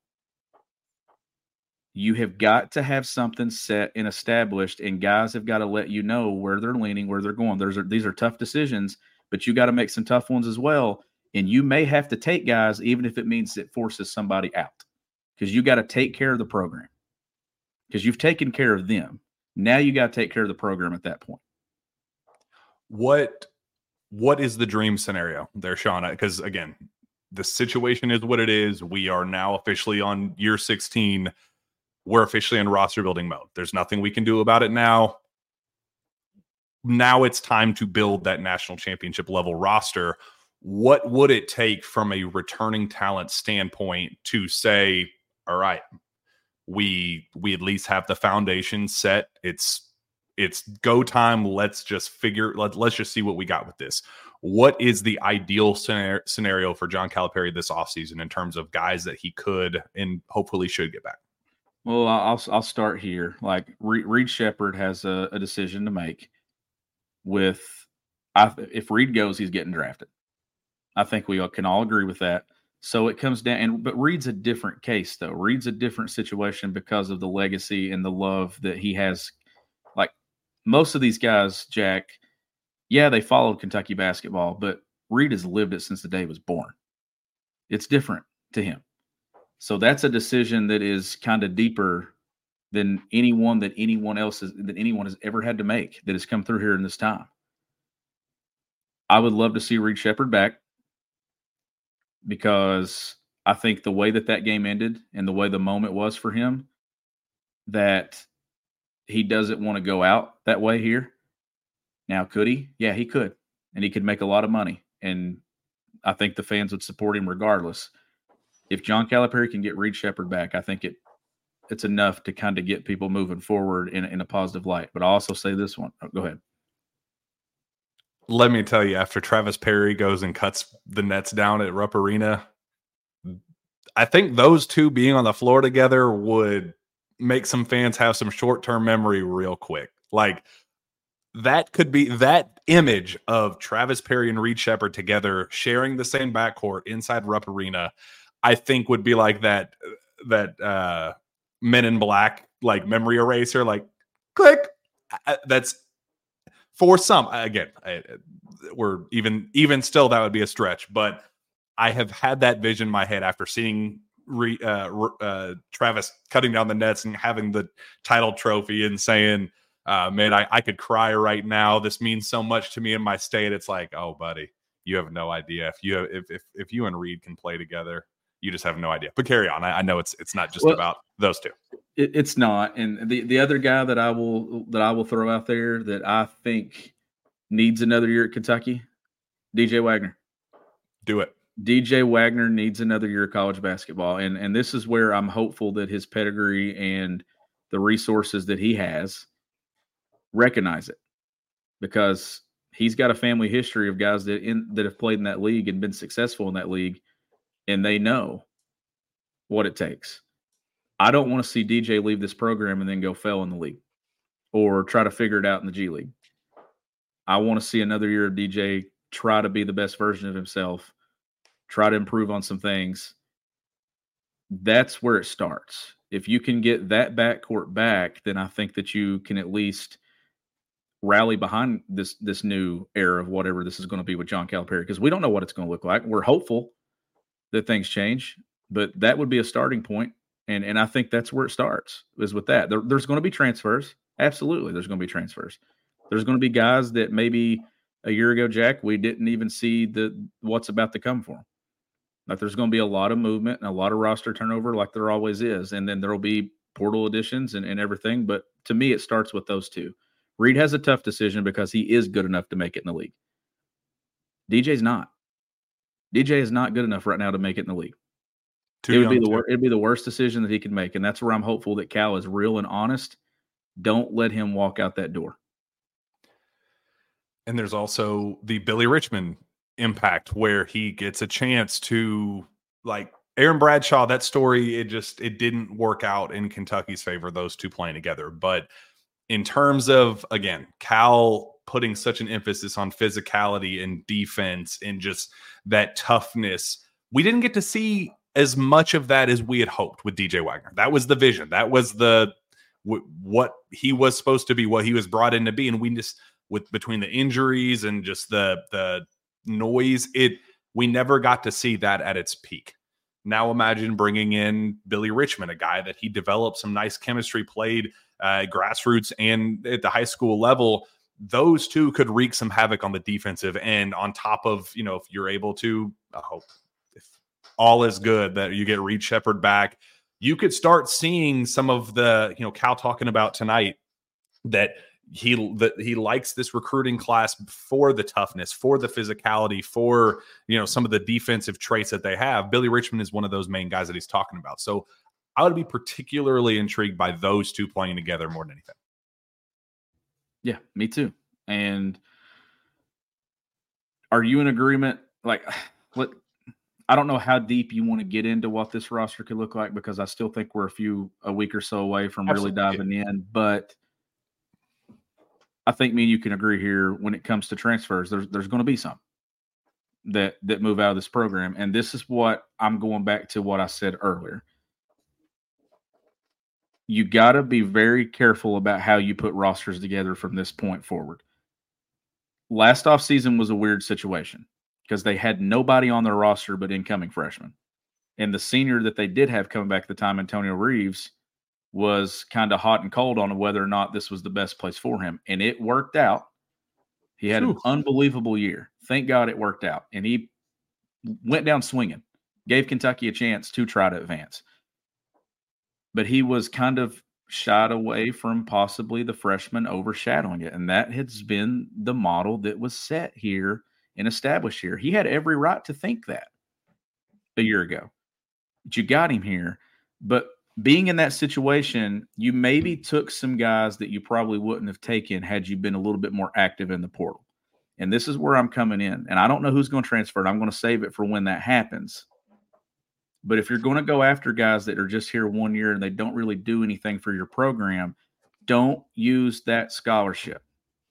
You have got to have something set and established, and guys have got to let you know where they're leaning, where they're going. There's, these are tough decisions, but you got to make some tough ones as well. And you may have to take guys, even if it means it forces somebody out, because you got to take care of the program, because you've taken care of them. Now you got to take care of the program at that point. What, what is the dream scenario there, Sean? Because again, the situation is what it is. We are now officially on year sixteen. We're officially in roster building mode. There's nothing we can do about it now. Now it's time to build that national championship level roster. What would it take from a returning talent standpoint to say, all right, we we at least have the foundation set. It's it's go time. Let's just figure, let, let's just see what we got with this. What is the ideal scenario for John Calipari this offseason in terms of guys that he could and hopefully should get back? Well, I'll I'll start here. Like, Reed Sheppard has a, a decision to make. With, I, if Reed goes, he's getting drafted. I think we all can all agree with that. So it comes down, and but Reed's a different case, though. Reed's a different situation because of the legacy and the love that he has. Like, most of these guys, Jack, yeah, they followed Kentucky basketball, but Reed has lived it since the day he was born. It's different to him. So that's a decision that is kind of deeper than anyone that anyone else has, that anyone has ever had to make, that has come through here in this time. I would love to see Reed Sheppard back, because I think the way that that game ended and the way the moment was for him, that he doesn't want to go out that way here. Now, could he? Yeah, he could. And he could make a lot of money. And I think the fans would support him regardless. If John Calipari can get Reed Sheppard back, I think it it's enough to kind of get people moving forward in, in a positive light. But I'll also say this one. Oh, go ahead. Let me tell you, after Travis Perry goes and cuts the nets down at Rupp Arena, I think those two being on the floor together would make some fans have some short-term memory real quick. Like, that could be that image of Travis Perry and Reed Sheppard together sharing the same backcourt inside Rupp Arena, I think would be like that, that uh, Men in Black, like memory eraser, like click. That's for some, again, I, we're even, even still, that would be a stretch, but I have had that vision in my head after seeing re, uh, uh, Travis cutting down the nets and having the title trophy and saying, uh, man, I, I could cry right now. This means so much to me in my state. It's like, oh, buddy, you have no idea. If you, if, if, if you and Reed can play together, you just have no idea. But carry on. I, I know it's it's not just well, about those two. It, it's not. And the, the other guy that I will that I will throw out there that I think needs another year at Kentucky, D J Wagner. Do it. D J Wagner needs another year of college basketball. And and this is where I'm hopeful that his pedigree and the resources that he has recognize it, because he's got a family history of guys that in that have played in that league and been successful in that league. And they know what it takes. I don't want to see D J leave this program and then go fail in the league or try to figure it out in the G League. I want to see another year of D J try to be the best version of himself, try to improve on some things. That's where it starts. If you can get that backcourt back, then I think that you can at least rally behind this this new era of whatever this is going to be with John Calipari, because we don't know what it's going to look like. We're hopeful that things change, but that would be a starting point. And and I think that's where it starts, is with that. There, there's going to be transfers. Absolutely, there's going to be transfers. There's going to be guys that maybe a year ago, Jack, we didn't even see the what's about to come for them. Like there's going to be a lot of movement and a lot of roster turnover like there always is. And then there will be portal additions and, and everything. But to me, it starts with those two. Reed has a tough decision because he is good enough to make it in the league. D J's not. D J is not good enough right now to make it in the league. Too it would be the wor- it'd be the worst decision that he could make. And that's where I'm hopeful that Cal is real and honest. Don't let him walk out that door. And there's also the Billy Richmond impact where he gets a chance to, like Aaron Bradshaw, that story, it just, it didn't work out in Kentucky's favor, those two playing together. But in terms of, again, Cal putting such an emphasis on physicality and defense and just that toughness, we didn't get to see as much of that as we had hoped with D J Wagner. That was the vision. That was the, w- what he was supposed to be, what he was brought in to be. And we just, with between the injuries and just the, the, noise, it we never got to see that at its peak. Now imagine bringing in Billy Richmond, a guy that he developed some nice chemistry, played uh, grassroots and at the high school level. Those two could wreak some havoc on the defensive end. On top of, you know, if you're able to, I hope if all is good, that you get Reed Sheppard back, you could start seeing some of the, you know, Cal talking about tonight that he that he likes this recruiting class for the toughness, for the physicality, for, you know, some of the defensive traits that they have. Billy Richmond is one of those main guys that he's talking about. So I would be particularly intrigued by those two playing together more than anything. Yeah, me too. And are you in agreement? Like, what? I don't know how deep you want to get into what this roster could look like, because I still think we're a few a week or so away from Absolutely. really diving in. But I think me and you can agree here when it comes to transfers, there's there's going to be some that that move out of this program. And this is what I'm going back to what I said earlier. You got to be very careful about how you put rosters together from this point forward. Last offseason was a weird situation because they had nobody on their roster but incoming freshmen. And the senior that they did have coming back at the time, Antonio Reeves, was kind of hot and cold on whether or not this was the best place for him. And it worked out. He had Ooh. an unbelievable year. Thank God it worked out. And he went down swinging, gave Kentucky a chance to try to advance. But he was kind of shied away from possibly the freshman overshadowing it. And that has been the model that was set here and established here. He had every right to think that a year ago. But you got him here. But being in that situation, you maybe took some guys that you probably wouldn't have taken had you been a little bit more active in the portal. And this is where I'm coming in. And I don't know who's going to transfer it. I'm going to save it for when that happens. But if you're going to go after guys that are just here one year and they don't really do anything for your program, don't use that scholarship.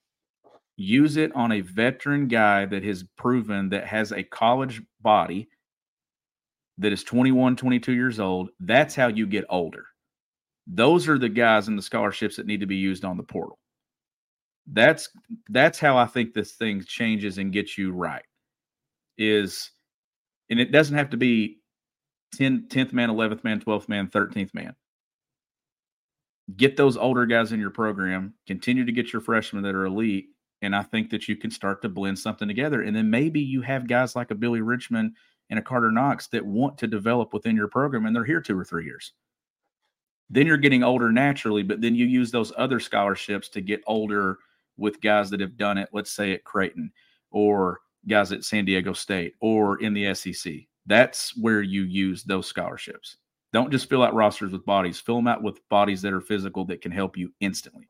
Use it on a veteran guy that has proven that has a college body that is twenty-one, twenty-two years old. That's how you get older. Those are the guys in the scholarships that need to be used on the portal. That's that's how I think this thing changes and gets you right. Is, and it doesn't have to be tenth man, eleventh man, twelfth man, thirteenth man. Get those older guys in your program, continue to get your freshmen that are elite, and I think that you can start to blend something together. And then maybe you have guys like a Billy Richmond and a Carter Knox that want to develop within your program, and they're here two or three years. Then you're getting older naturally, but then you use those other scholarships to get older with guys that have done it, let's say at Creighton, or guys at San Diego State, or in the S E C. That's where you use those scholarships. Don't just fill out rosters with bodies. Fill them out with bodies that are physical that can help you instantly.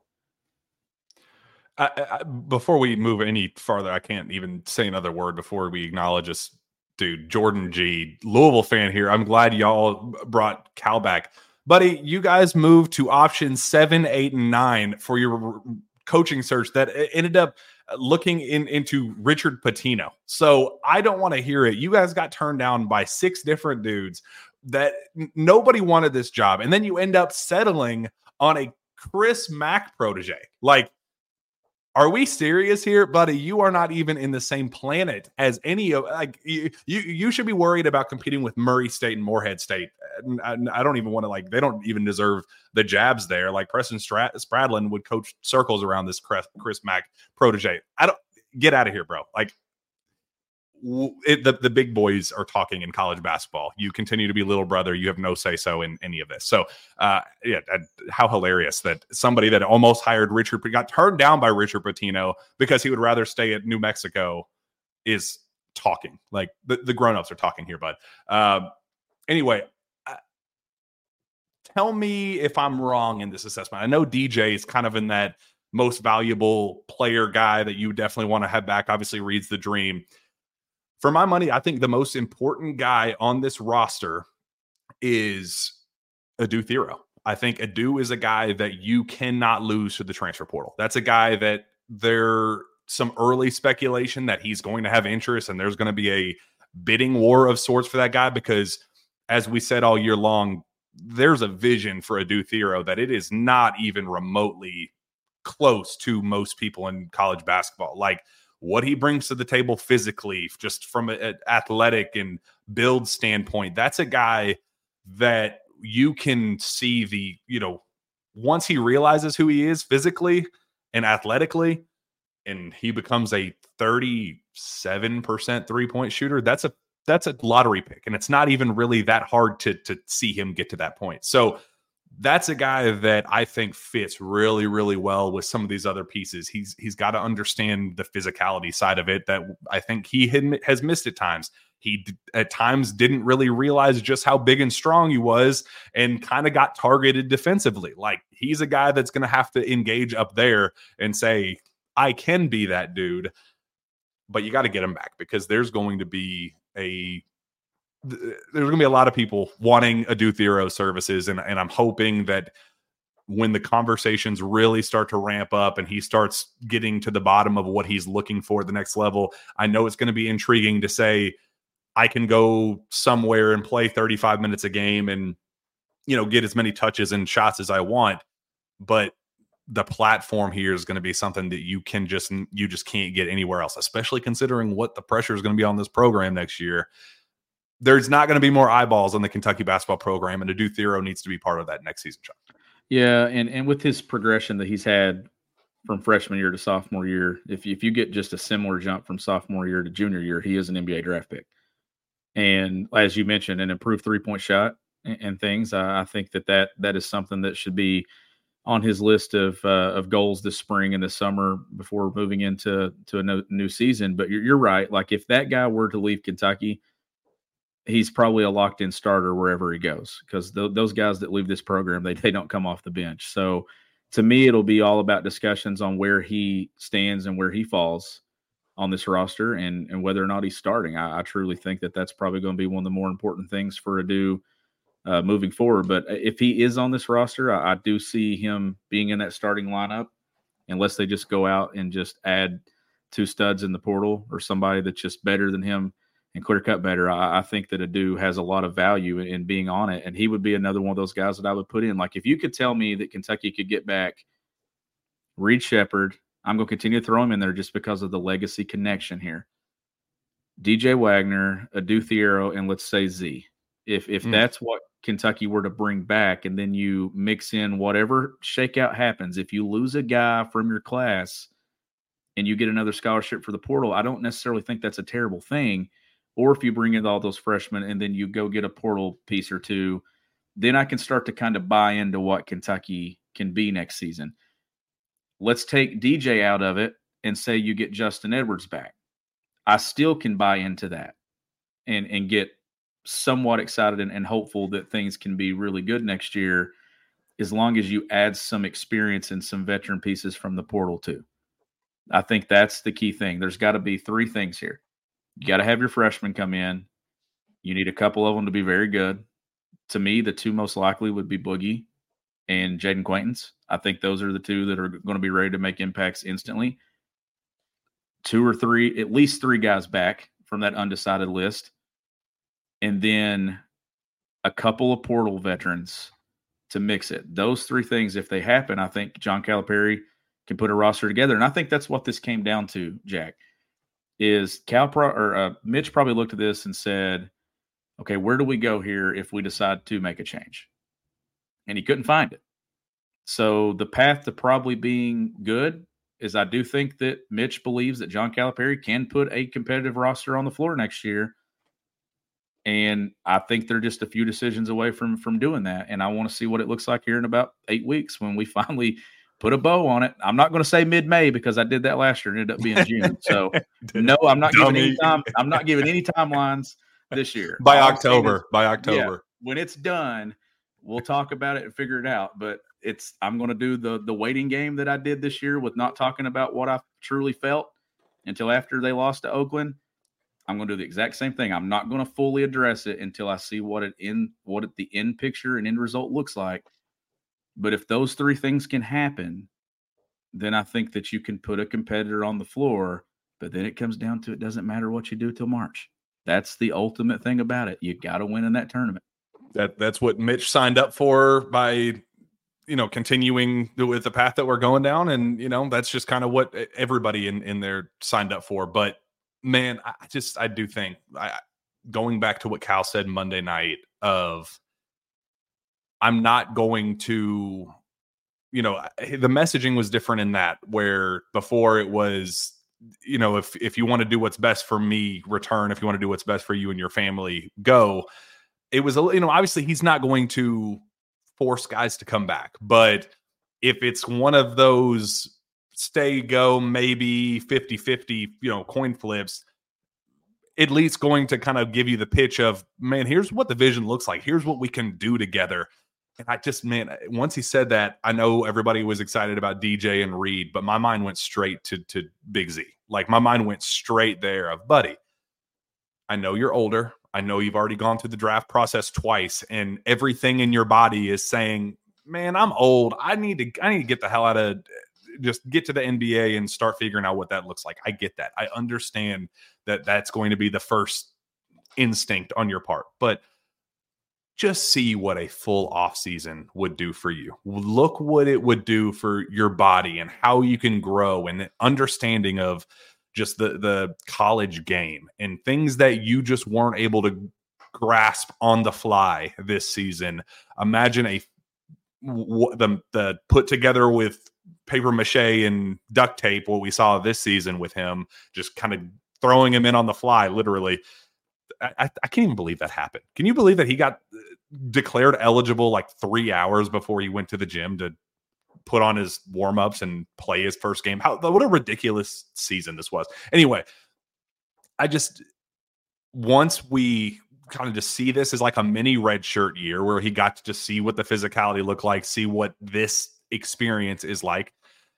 I, I, before we move any farther, I can't even say another word before we acknowledge this dude, Jordan G, Louisville fan here. I'm glad y'all brought Cal back. Buddy, you guys moved to options seven, eight, and nine for your coaching search that ended up looking in, into Richard Pitino. So I don't want to hear it. You guys got turned down by six different dudes that nobody wanted this job. And then you end up settling on a Chris Mack protege. Like, Are we serious here, buddy? You are not even in the same planet as any of like you. You, you should be worried about competing with Murray State and Morehead State. I, I don't even want to like. They don't even deserve the jabs there. Like Preston Strat- Spradlin would coach circles around this Chris, Chris Mack protege. I don't get out of here, bro. Like it, the the big boys are talking in college basketball. You continue to be little brother. You have no say so in any of this. So, uh, yeah, how hilarious that somebody that almost hired Richard got turned down by Richard Pitino because he would rather stay at New Mexico is talking. Like the, the grown-ups are talking here, bud. Um, anyway, uh, tell me if I'm wrong in this assessment. I know D J is kind of in that most valuable player guy that you definitely want to have back. Obviously, Reed's the dream. For my money, I think the most important guy on this roster is Adou Thiero. I think Adou is a guy that you cannot lose to the transfer portal. That's a guy that there's some early speculation that he's going to have interest and there's going to be a bidding war of sorts for that guy because, as we said all year long, there's a vision for Adou Thiero that it is not even remotely close to most people in college basketball. Like, what he brings to the table physically, just from an athletic and build standpoint, that's a guy that you can see the, you know, once he realizes who he is physically and athletically, and he becomes a thirty-seven percent three-point shooter, that's a that's a lottery pick. And it's not even really that hard to, to see him get to that point. So that's a guy that I think fits really, really well with some of these other pieces. He's he's got to understand the physicality side of it that I think he had, has missed at times. He at times didn't really realize just how big and strong he was and kind of got targeted defensively. Like, he's a guy that's going to have to engage up there and say, I can be that dude, but you got to get him back because there's going to be a there's going to be a lot of people wanting Adou Thiero services. And, and I'm hoping that when the conversations really start to ramp up and he starts getting to the bottom of what he's looking for at the next level, I know it's going to be intriguing to say, I can go somewhere and play thirty-five minutes a game and, you know, get as many touches and shots as I want. But the platform here is going to be something that you can just, you just can't get anywhere else, especially considering what the pressure is going to be on this program next year. There's not going to be more eyeballs on the Kentucky basketball program, and Adou Thiero needs to be part of that next season, Chuck. Yeah, and, and with his progression that he's had from freshman year to sophomore year, if you, if you get just a similar jump from sophomore year to junior year, he is an N B A draft pick. And as you mentioned, an improved three-point shot and, and things, I, I think that, that that is something that should be on his list of uh, of goals this spring and this summer before moving into to a no, new season. But you're, you're right. Like, if that guy were to leave Kentucky, he's probably a locked-in starter wherever he goes because th- those guys that leave this program, they, they don't come off the bench. So to me, it'll be all about discussions on where he stands and where he falls on this roster and, and whether or not he's starting. I, I truly think that that's probably going to be one of the more important things for Adou uh, moving forward. But if he is on this roster, I, I do see him being in that starting lineup unless they just go out and just add two studs in the portal or somebody that's just better than him and clear cut better. I, I think that Adou has a lot of value in, in being on it, and he would be another one of those guys that I would put in. Like, if you could tell me that Kentucky could get back Reed Sheppard, I'm going to continue to throw him in there just because of the legacy connection here. D J Wagner, Adou Thiero, and let's say Z. If if mm. that's what Kentucky were to bring back, and then you mix in whatever shakeout happens, if you lose a guy from your class and you get another scholarship for the portal, I don't necessarily think that's a terrible thing. Or if you bring in all those freshmen and then you go get a portal piece or two, then I can start to kind of buy into what Kentucky can be next season. Let's take D J out of it and say you get Justin Edwards back. I still can buy into that and, and get somewhat excited and, and hopeful that things can be really good next year as long as you add some experience and some veteran pieces from the portal too. I think that's the key thing. There's got to be three things here. You got to have your freshmen come in. You need a couple of them to be very good. To me, the two most likely would be Boogie and Jaden Quaintance. I think those are the two that are going to be ready to make impacts instantly. Two or three, at least three guys back from that undecided list. And then a couple of portal veterans to mix it. Those three things, if they happen, I think John Calipari can put a roster together. And I think that's what this came down to, Jack, is Cal Pro, or uh, Mitch probably looked at this and said, okay, where do we go here if we decide to make a change? And he couldn't find it. So the path to probably being good is I do think that Mitch believes that John Calipari can put a competitive roster on the floor next year. And I think they're just a few decisions away from, from doing that. And I want to see what it looks like here in about eight weeks when we finally put a bow on it. I'm not going to say mid-May because I did that last year and ended up being June. So no, I'm not giving any time. I'm not giving any timelines this year. By All October, by October. Yeah, when it's done, we'll talk about it and figure it out. But it's, I'm going to do the, the waiting game that I did this year with not talking about what I truly felt until after they lost to Oakland. I'm going to do the exact same thing. I'm not going to fully address it until I see what it in, what it, the end picture and end result looks like. But if those three things can happen, then I think that you can put a competitor on the floor. But then it comes down to, it doesn't matter what you do till March. That's the ultimate thing about it. You got to win in that tournament. That that's what Mitch signed up for by, you know, continuing with the path that we're going down. And, you know, that's just kind of what everybody in, in there signed up for. But man, I just, I do think I, going back to what Cal said Monday night of, I'm not going to, you know, the messaging was different in that, where before it was, you know, if, if you want to do what's best for me, return. If you want to do what's best for you and your family, go. It was, you know, obviously he's not going to force guys to come back, but if it's one of those stay, go, maybe fifty-fifty, you know, coin flips, at least going to kind of give you the pitch of, man, here's what the vision looks like. Here's what we can do together. And I just, man, once he said that, I know everybody was excited about D J and Reed, but my mind went straight to, to Big Z. Like my mind went straight there of, buddy, I know you're older. I know you've already gone through the draft process twice, and everything in your body is saying, man, I'm old. I need to, I need to get the hell out of, just get to the N B A and start figuring out what that looks like. I get that. I understand that that's going to be the first instinct on your part, but just see what a full off season would do for you. Look what it would do for your body and how you can grow, and the understanding of just the, the college game and things that you just weren't able to grasp on the fly this season. Imagine a, the, the put together with paper mache and duct tape, what we saw this season with him, just kind of throwing him in on the fly, literally. I, I can't even believe that happened. Can you believe that he got declared eligible like three hours before he went to the gym to put on his warm-ups and play his first game? How, what a ridiculous season this was. Anyway, I just, once we kind of just see this as like a mini red shirt year where he got to just see what the physicality looked like, see what this experience is like,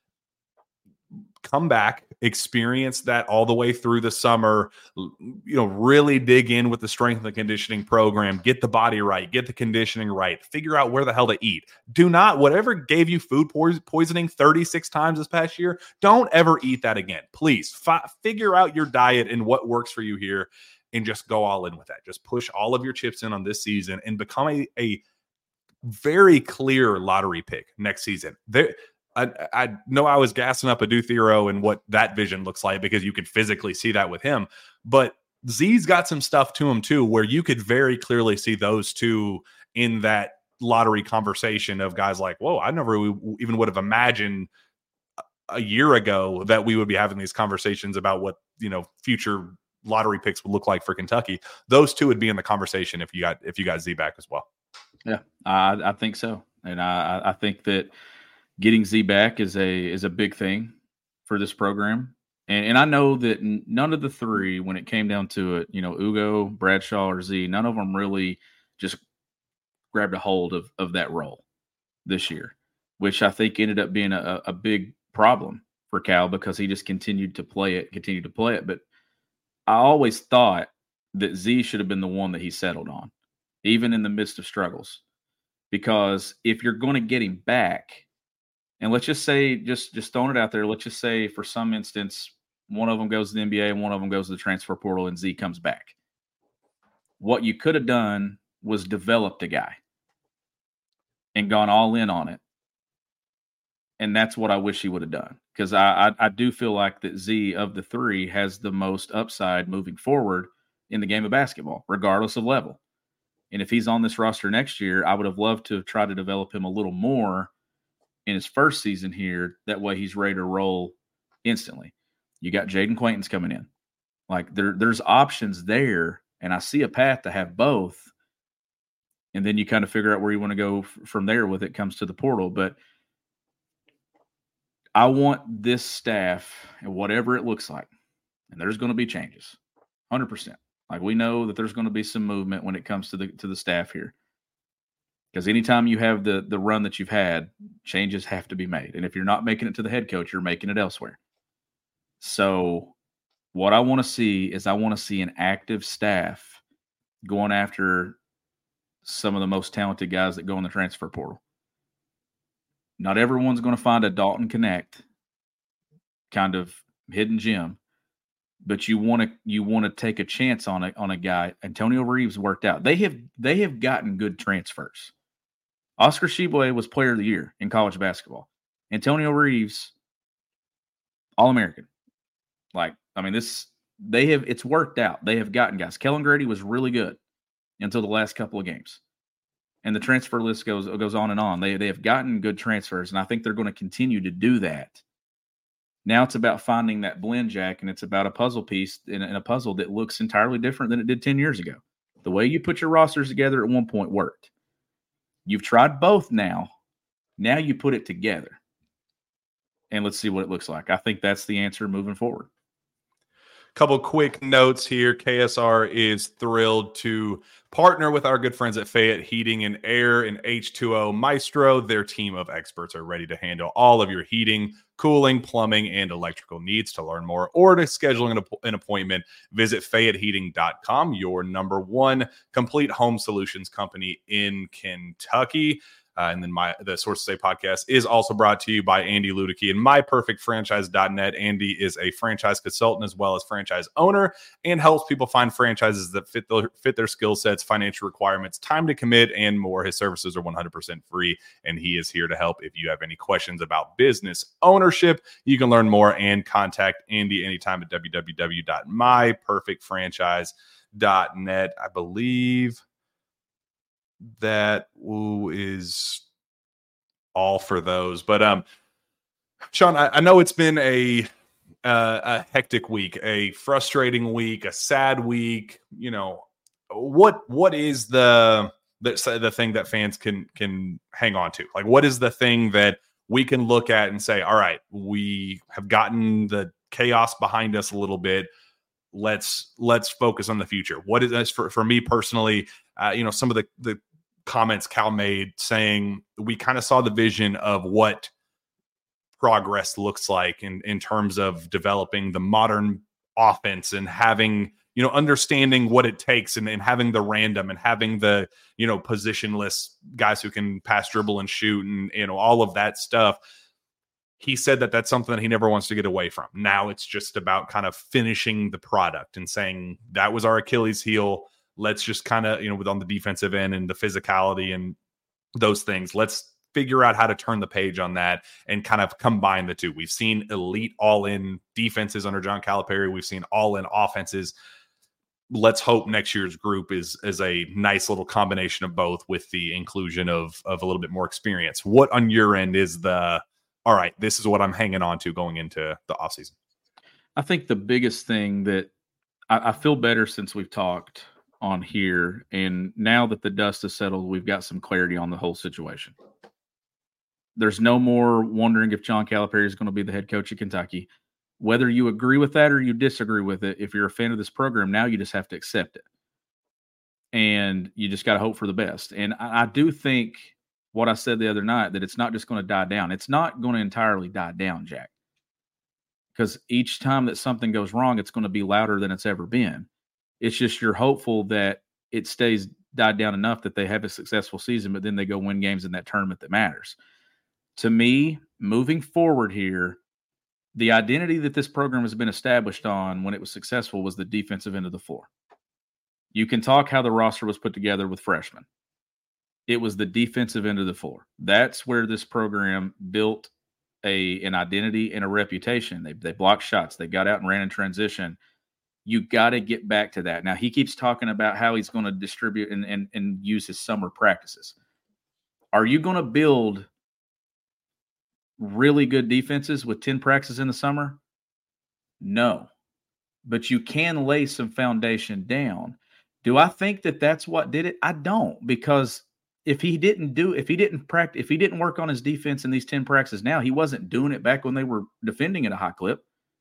come back, experience that all the way through the summer, you know, really dig in with the strength and conditioning program, get the body right, get the conditioning right, figure out where the hell to eat. Do not, whatever gave you food poisoning thirty-six times this past year, don't ever eat that again. Please fi- figure out your diet and what works for you here, and just go all in with that. Just push all of your chips in on this season and become a, a very clear lottery pick next season. There, I, I know I was gassing up Adu Thero and what that vision looks like because you could physically see that with him. But Z's got some stuff to him too, where you could very clearly see those two in that lottery conversation of guys like, whoa, I never even would have imagined a year ago that we would be having these conversations about what, you know, future lottery picks would look like for Kentucky. Those two would be in the conversation if you got, if you got Z back as well. Yeah, I, I think so. And I, I think that getting Z back is a is a big thing for this program. And, and I know that none of the three, when it came down to it, you know, Ugo, Bradshaw, or Z, none of them really just grabbed a hold of, of that role this year, which I think ended up being a, a big problem for Cal because he just continued to play it, continued to play it. But I always thought that Z should have been the one that he settled on, even in the midst of struggles. Because if you're going to get him back, and let's just say, just, just throwing it out there, let's just say for some instance, one of them goes to the N B A and one of them goes to the transfer portal and Z comes back. What you could have done was developed a guy and gone all in on it And that's what I wish he would have done, because I, I I do feel like that Z of the three has the most upside moving forward in the game of basketball, regardless of level. And if he's on this roster next year, I would have loved to have tried to develop him a little more in his first season here. That way he's ready to roll instantly. You got Jaden Quaintance coming in. Like there, there's options there, and I see a path to have both. And then you kind of figure out where you want to go f- from there with it comes to the portal. But I want this staff, and whatever it looks like, and there's going to be changes, one hundred percent. Like we know that there's going to be some movement when it comes to the to the staff here. Because anytime you have the the run that you've had, changes have to be made. And if you're not making it to the head coach, you're making it elsewhere. So what I want to see is I want to see an active staff going after some of the most talented guys that go in the transfer portal. Not everyone's going to find a Dalton Connect kind of hidden gem. But you want to you want to take a chance on a on a guy. Antonio Reeves worked out. They have they have gotten good transfers. Oscar Tshiebwe was Player of the Year in college basketball. Antonio Reeves, All-American. Like I mean, this they have it's worked out. They have gotten guys. Kellen Grady was really good until the last couple of games, and the transfer list goes goes on and on. They they have gotten good transfers, and I think they're going to continue to do that. Now it's about finding that blend, Jack, and it's about a puzzle piece in a, in a puzzle that looks entirely different than it did ten years ago. The way you put your rosters together at one point worked. You've tried both now. Now you put it together. And let's see what it looks like. I think that's the answer moving forward. Couple quick notes here. K S R is thrilled to partner with our good friends at Fayette Heating and Air and H two O Maestro. Their team of experts are ready to handle all of your heating, cooling, plumbing, and electrical needs. To learn more or to schedule an, an appointment, visit Fayette Heating dot com, your number one complete home solutions company in Kentucky. Uh, and then my the Sources Say podcast is also brought to you by Andy Ludicky and my perfect franchise dot net. Andy is a franchise consultant as well as franchise owner and helps people find franchises that fit their, fit their skill sets, financial requirements, time to commit, and more. His services are one hundred percent free, and he is here to help. If you have any questions about business ownership, you can learn more and contact Andy anytime at w w w dot my perfect franchise dot net. I believe that ooh, is all for those. But um, Sean, I, I know it's been a uh, a hectic week, a frustrating week, a sad week. You know, what what is the the the thing that fans can can hang on to? Like, what is the thing that we can look at and say, all right, we have gotten the chaos behind us a little bit. Let's let's focus on the future. What is this for, for me personally? Uh, you know, some of the, the comments Cal made saying we kind of saw the vision of what progress looks like in, in terms of developing the modern offense and having, you know, understanding what it takes and, and having the random and having the, you know, positionless guys who can pass, dribble, and shoot and, you know, all of that stuff. He said that that's something that he never wants to get away from. Now it's just about kind of finishing the product and saying that was our Achilles heel. Let's just kind of, you know, with on the defensive end and the physicality and those things, let's figure out how to turn the page on that and kind of combine the two. We've seen elite all-in defenses under John Calipari. We've seen all-in offenses. Let's hope next year's group is, is a nice little combination of both with the inclusion of, of a little bit more experience. What on your end is the, all right, this is what I'm hanging on to going into the offseason? I think the biggest thing that I, I feel better since we've talked on here, and now that the dust has settled, we've got some clarity on the whole situation. There's no more wondering if John Calipari is going to be the head coach of Kentucky. Whether you agree with that or you disagree with it, if you're a fan of this program, now you just have to accept it. And you just got to hope for the best. And I, I do think what I said the other night, that it's not just going to die down. It's not going to entirely die down, Jack. Because each time that something goes wrong, it's going to be louder than it's ever been. It's just you're hopeful that it stays died down enough that they have a successful season, but then they go win games in that tournament that matters. To me, moving forward here, the identity that this program has been established on when it was successful was the defensive end of the floor. You can talk how the roster was put together with freshmen. It was the defensive end of the floor. That's where this program built a an identity and a reputation. They they blocked shots. They got out and ran in transition. You got to get back to that. Now, he keeps talking about how he's going to distribute and, and, and use his summer practices. Are you going to build really good defenses with ten practices in the summer? No. But you can lay some foundation down. Do I think that that's what did it? I don't, because if he didn't do, if he didn't practice, if he didn't work on his defense in these ten practices now, he wasn't doing it back when they were defending at a high clip.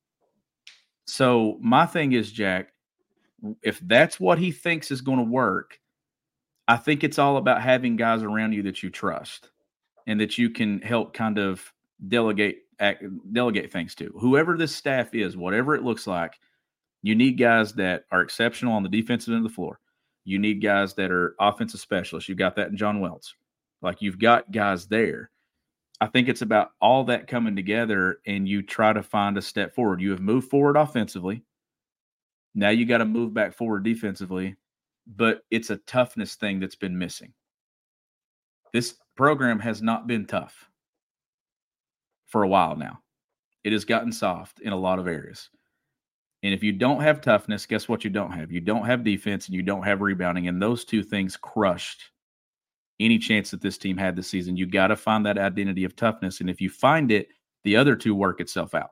So my thing is, Jack, if that's what he thinks is going to work, I think it's all about having guys around you that you trust and that you can help kind of delegate act, delegate things to. Whoever this staff is, whatever it looks like, you need guys that are exceptional on the defensive end of the floor. You need guys that are offensive specialists. You've got that in John Welts. Like, you've got guys there. I think it's about all that coming together, and you try to find a step forward. You have moved forward offensively. Now you got to move back forward defensively, but it's a toughness thing that's been missing. This program has not been tough for a while now. It has gotten soft in a lot of areas. And if you don't have toughness, guess what you don't have? You don't have defense and you don't have rebounding, and those two things crushed any chance that this team had this season. You got to find that identity of toughness, and if you find it, the other two work itself out.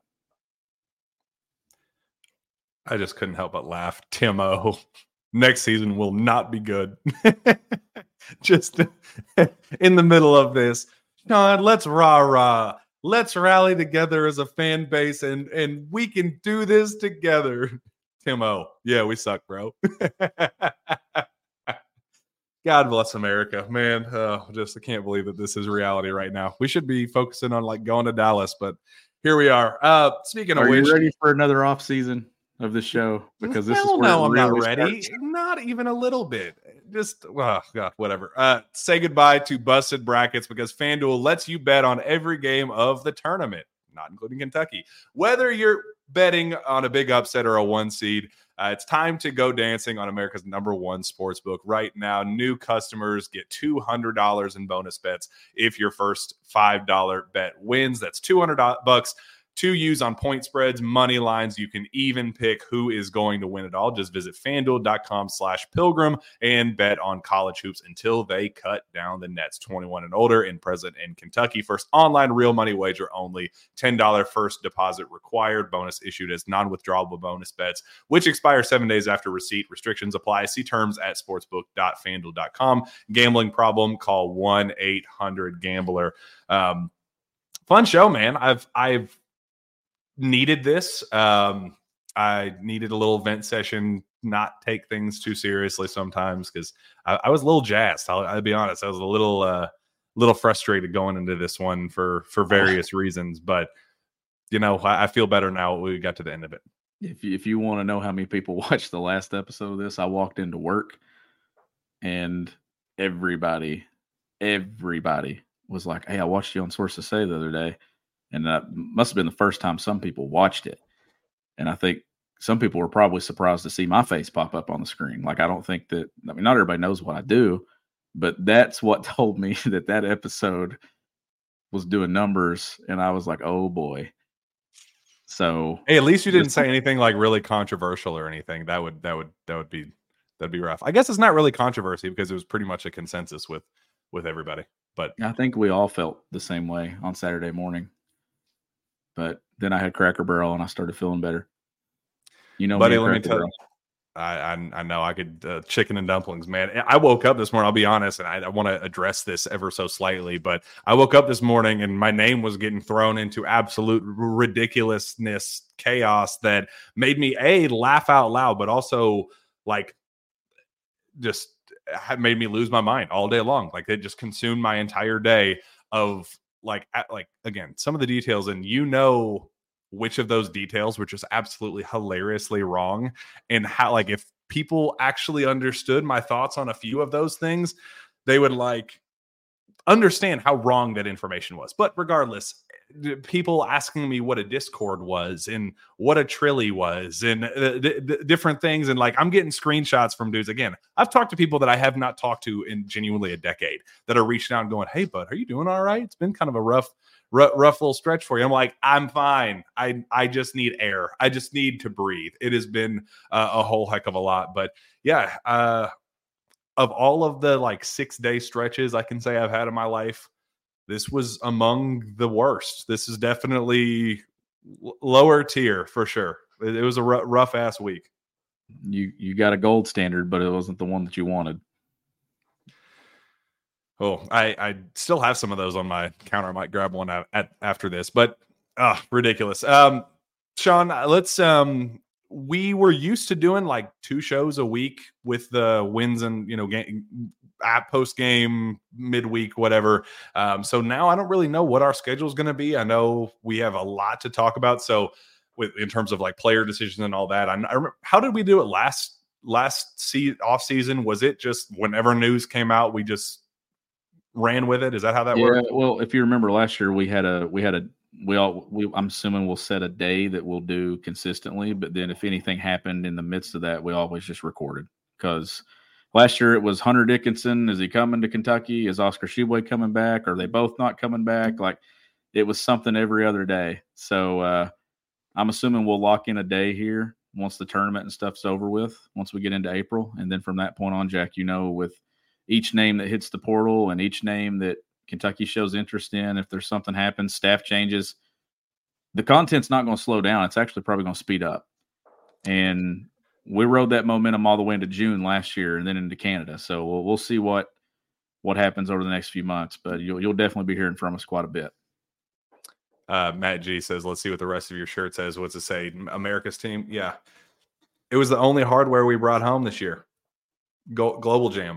I just couldn't help but laugh. Timo, next season will not be good. Just in the middle of this, Sean, let's rah-rah. Let's rally together as a fan base, and, and we can do this together. Timo, yeah, we suck, bro. God bless America, man. Uh, just I can't believe that this is reality right now. We should be focusing on like going to Dallas, but here we are. Uh, speaking of are which, you ready for another off season of the show? Because this hell is where no, it I'm really not ready. starts. Not even a little bit. Just oh God, whatever. Uh, say goodbye to busted brackets because FanDuel lets you bet on every game of the tournament, not including Kentucky. Whether you're betting on a big upset or a one seed, uh, it's time to go dancing on America's number one sports book right now. New customers get two hundred dollars in bonus bets if your first five dollar bet wins. That's two hundred bucks to use on point spreads, money lines. You can even pick who is going to win it all. Just visit FanDuel.com slash Pilgrim and bet on college hoops until they cut down the nets. twenty-one and older and present in Kentucky. First online real money wager only. ten dollars first deposit required. Bonus issued as non-withdrawable bonus bets, which expire seven days after receipt. Restrictions apply. See terms at sportsbook dot fanduel dot com. Gambling problem? Call one eight hundred gambler. Um, fun show, man. I've I've needed this. Um, I needed a little vent session, not take things too seriously sometimes because I, I was a little jazzed. I'll, I'll be honest. I was a little, uh, little frustrated going into this one for, for various reasons, but you know, I, I feel better now. We got to the end of it. If you, if you want to know how many people watched the last episode of this, I walked into work and everybody, everybody was like, "Hey, I watched you on Source to Say the other day." And that must have been the first time some people watched it. And I think some people were probably surprised to see my face pop up on the screen. Like, I don't think that, I mean, not everybody knows what I do, but that's what told me that that episode was doing numbers. And I was like, oh boy. So, hey, at least you didn't say anything like really controversial or anything. That would, that would, that would be, that'd be rough. I guess it's not really controversy because it was pretty much a consensus with, with everybody. But I think we all felt the same way on Saturday morning. But then I had Cracker Barrel and I started feeling better. You know, buddy, me let me tell you, I, I I know I could uh, chicken and dumplings, man. I woke up this morning. I'll be honest, and I, I want to address this ever so slightly, but I woke up this morning and my name was getting thrown into absolute ridiculousness, chaos that made me a laugh out loud, but also like just made me lose my mind all day long. Like it just consumed my entire day of. Like, like again, some of the details, and you know which of those details were just absolutely hilariously wrong, and how, like, if people actually understood my thoughts on a few of those things, they would like understand how wrong that information was. But regardless, people asking me what a Discord was and what a Trilly was and uh, th- th- different things. And like, I'm getting screenshots from dudes. Again, I've talked to people that I have not talked to in genuinely a decade that are reaching out and going, "Hey, bud, are you doing all right? It's been kind of a rough, rough, rough little stretch for you. I'm like, I'm fine. I I just need air. I just need to breathe. It has been uh, a whole heck of a lot. But yeah, uh, of all of the like six day stretches I can say I've had in my life, this was among the worst. This is definitely l- lower tier for sure. It, it was a r- rough ass week. You you got a gold standard, but it wasn't the one that you wanted. Oh, I, I still have some of those on my counter. I might grab one at, at after this, but uh, ridiculous. Um, Sean, let's. Um, we were used to doing like two shows a week with the wins and you know game, at post game, midweek, whatever. Um, so now I don't really know what our schedule is going to be. I know we have a lot to talk about. So with in terms of like player decisions and all that, I, I remember, how did we do it last last se- off season? Was it just whenever news came out, we just ran with it? Is that how that yeah, worked? Well, if you remember last year, we had a we had a we all we I'm assuming we'll set a day that we'll do consistently. But then if anything happened in the midst of that, we always just recorded because last year it was Hunter Dickinson. Is he coming to Kentucky? Is Oscar Tshiebwe coming back? Are they both not coming back? Like it was something every other day. So uh, I'm assuming we'll lock in a day here once the tournament and stuff's over with, once we get into April. And then from that point on, Jack, you know, with each name that hits the portal and each name that Kentucky shows interest in, if there's something happens, staff changes, the content's not going to slow down. It's actually probably going to speed up. And we rode that momentum all the way into June last year and then into Canada. So we'll, we'll see what what happens over the next few months. But you'll, you'll definitely be hearing from us quite a bit. Uh, Matt G says, let's see what the rest of your shirt says. What's it say? America's team? Yeah. It was the only hardware we brought home this year. Go- Global Jam.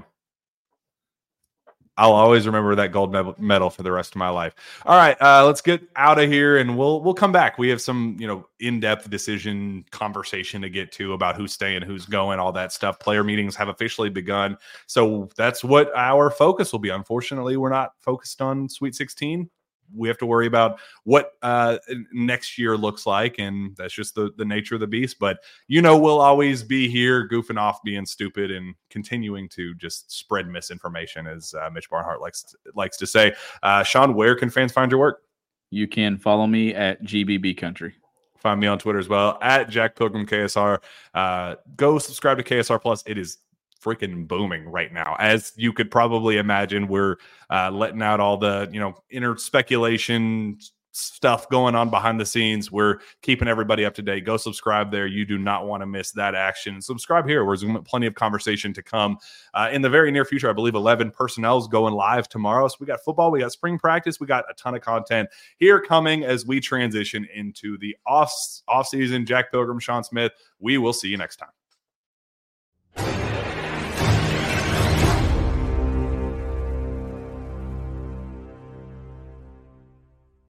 I'll always remember that gold medal for the rest of my life. All right, uh, let's get out of here, and we'll we'll come back. We have some you know in-depth decision conversation to get to about who's staying, who's going, all that stuff. Player meetings have officially begun, so that's what our focus will be. Unfortunately, we're not focused on Sweet sixteen. We have to worry about what uh, next year looks like, and that's just the, the nature of the beast. But, you know, we'll always be here goofing off, being stupid, and continuing to just spread misinformation, as uh, Mitch Barnhart likes to, likes to say. Uh, Sean, where can fans find your work? You can follow me at G B B Country. Find me on Twitter as well, at Jack Pilgrim K S R. Uh, go subscribe to K S R Plus. It is freaking booming right now. As you could probably imagine, we're uh, letting out all the, you know, inner speculation stuff going on behind the scenes. We're keeping everybody up to date. Go subscribe there. You do not want to miss that action. Subscribe here. There's plenty of conversation to come uh, in the very near future. I believe eleven personnel is going live tomorrow. So we got football, we got spring practice, we got a ton of content here coming as we transition into the off off season. Jack Pilgrim, Sean Smith. We will see you next time.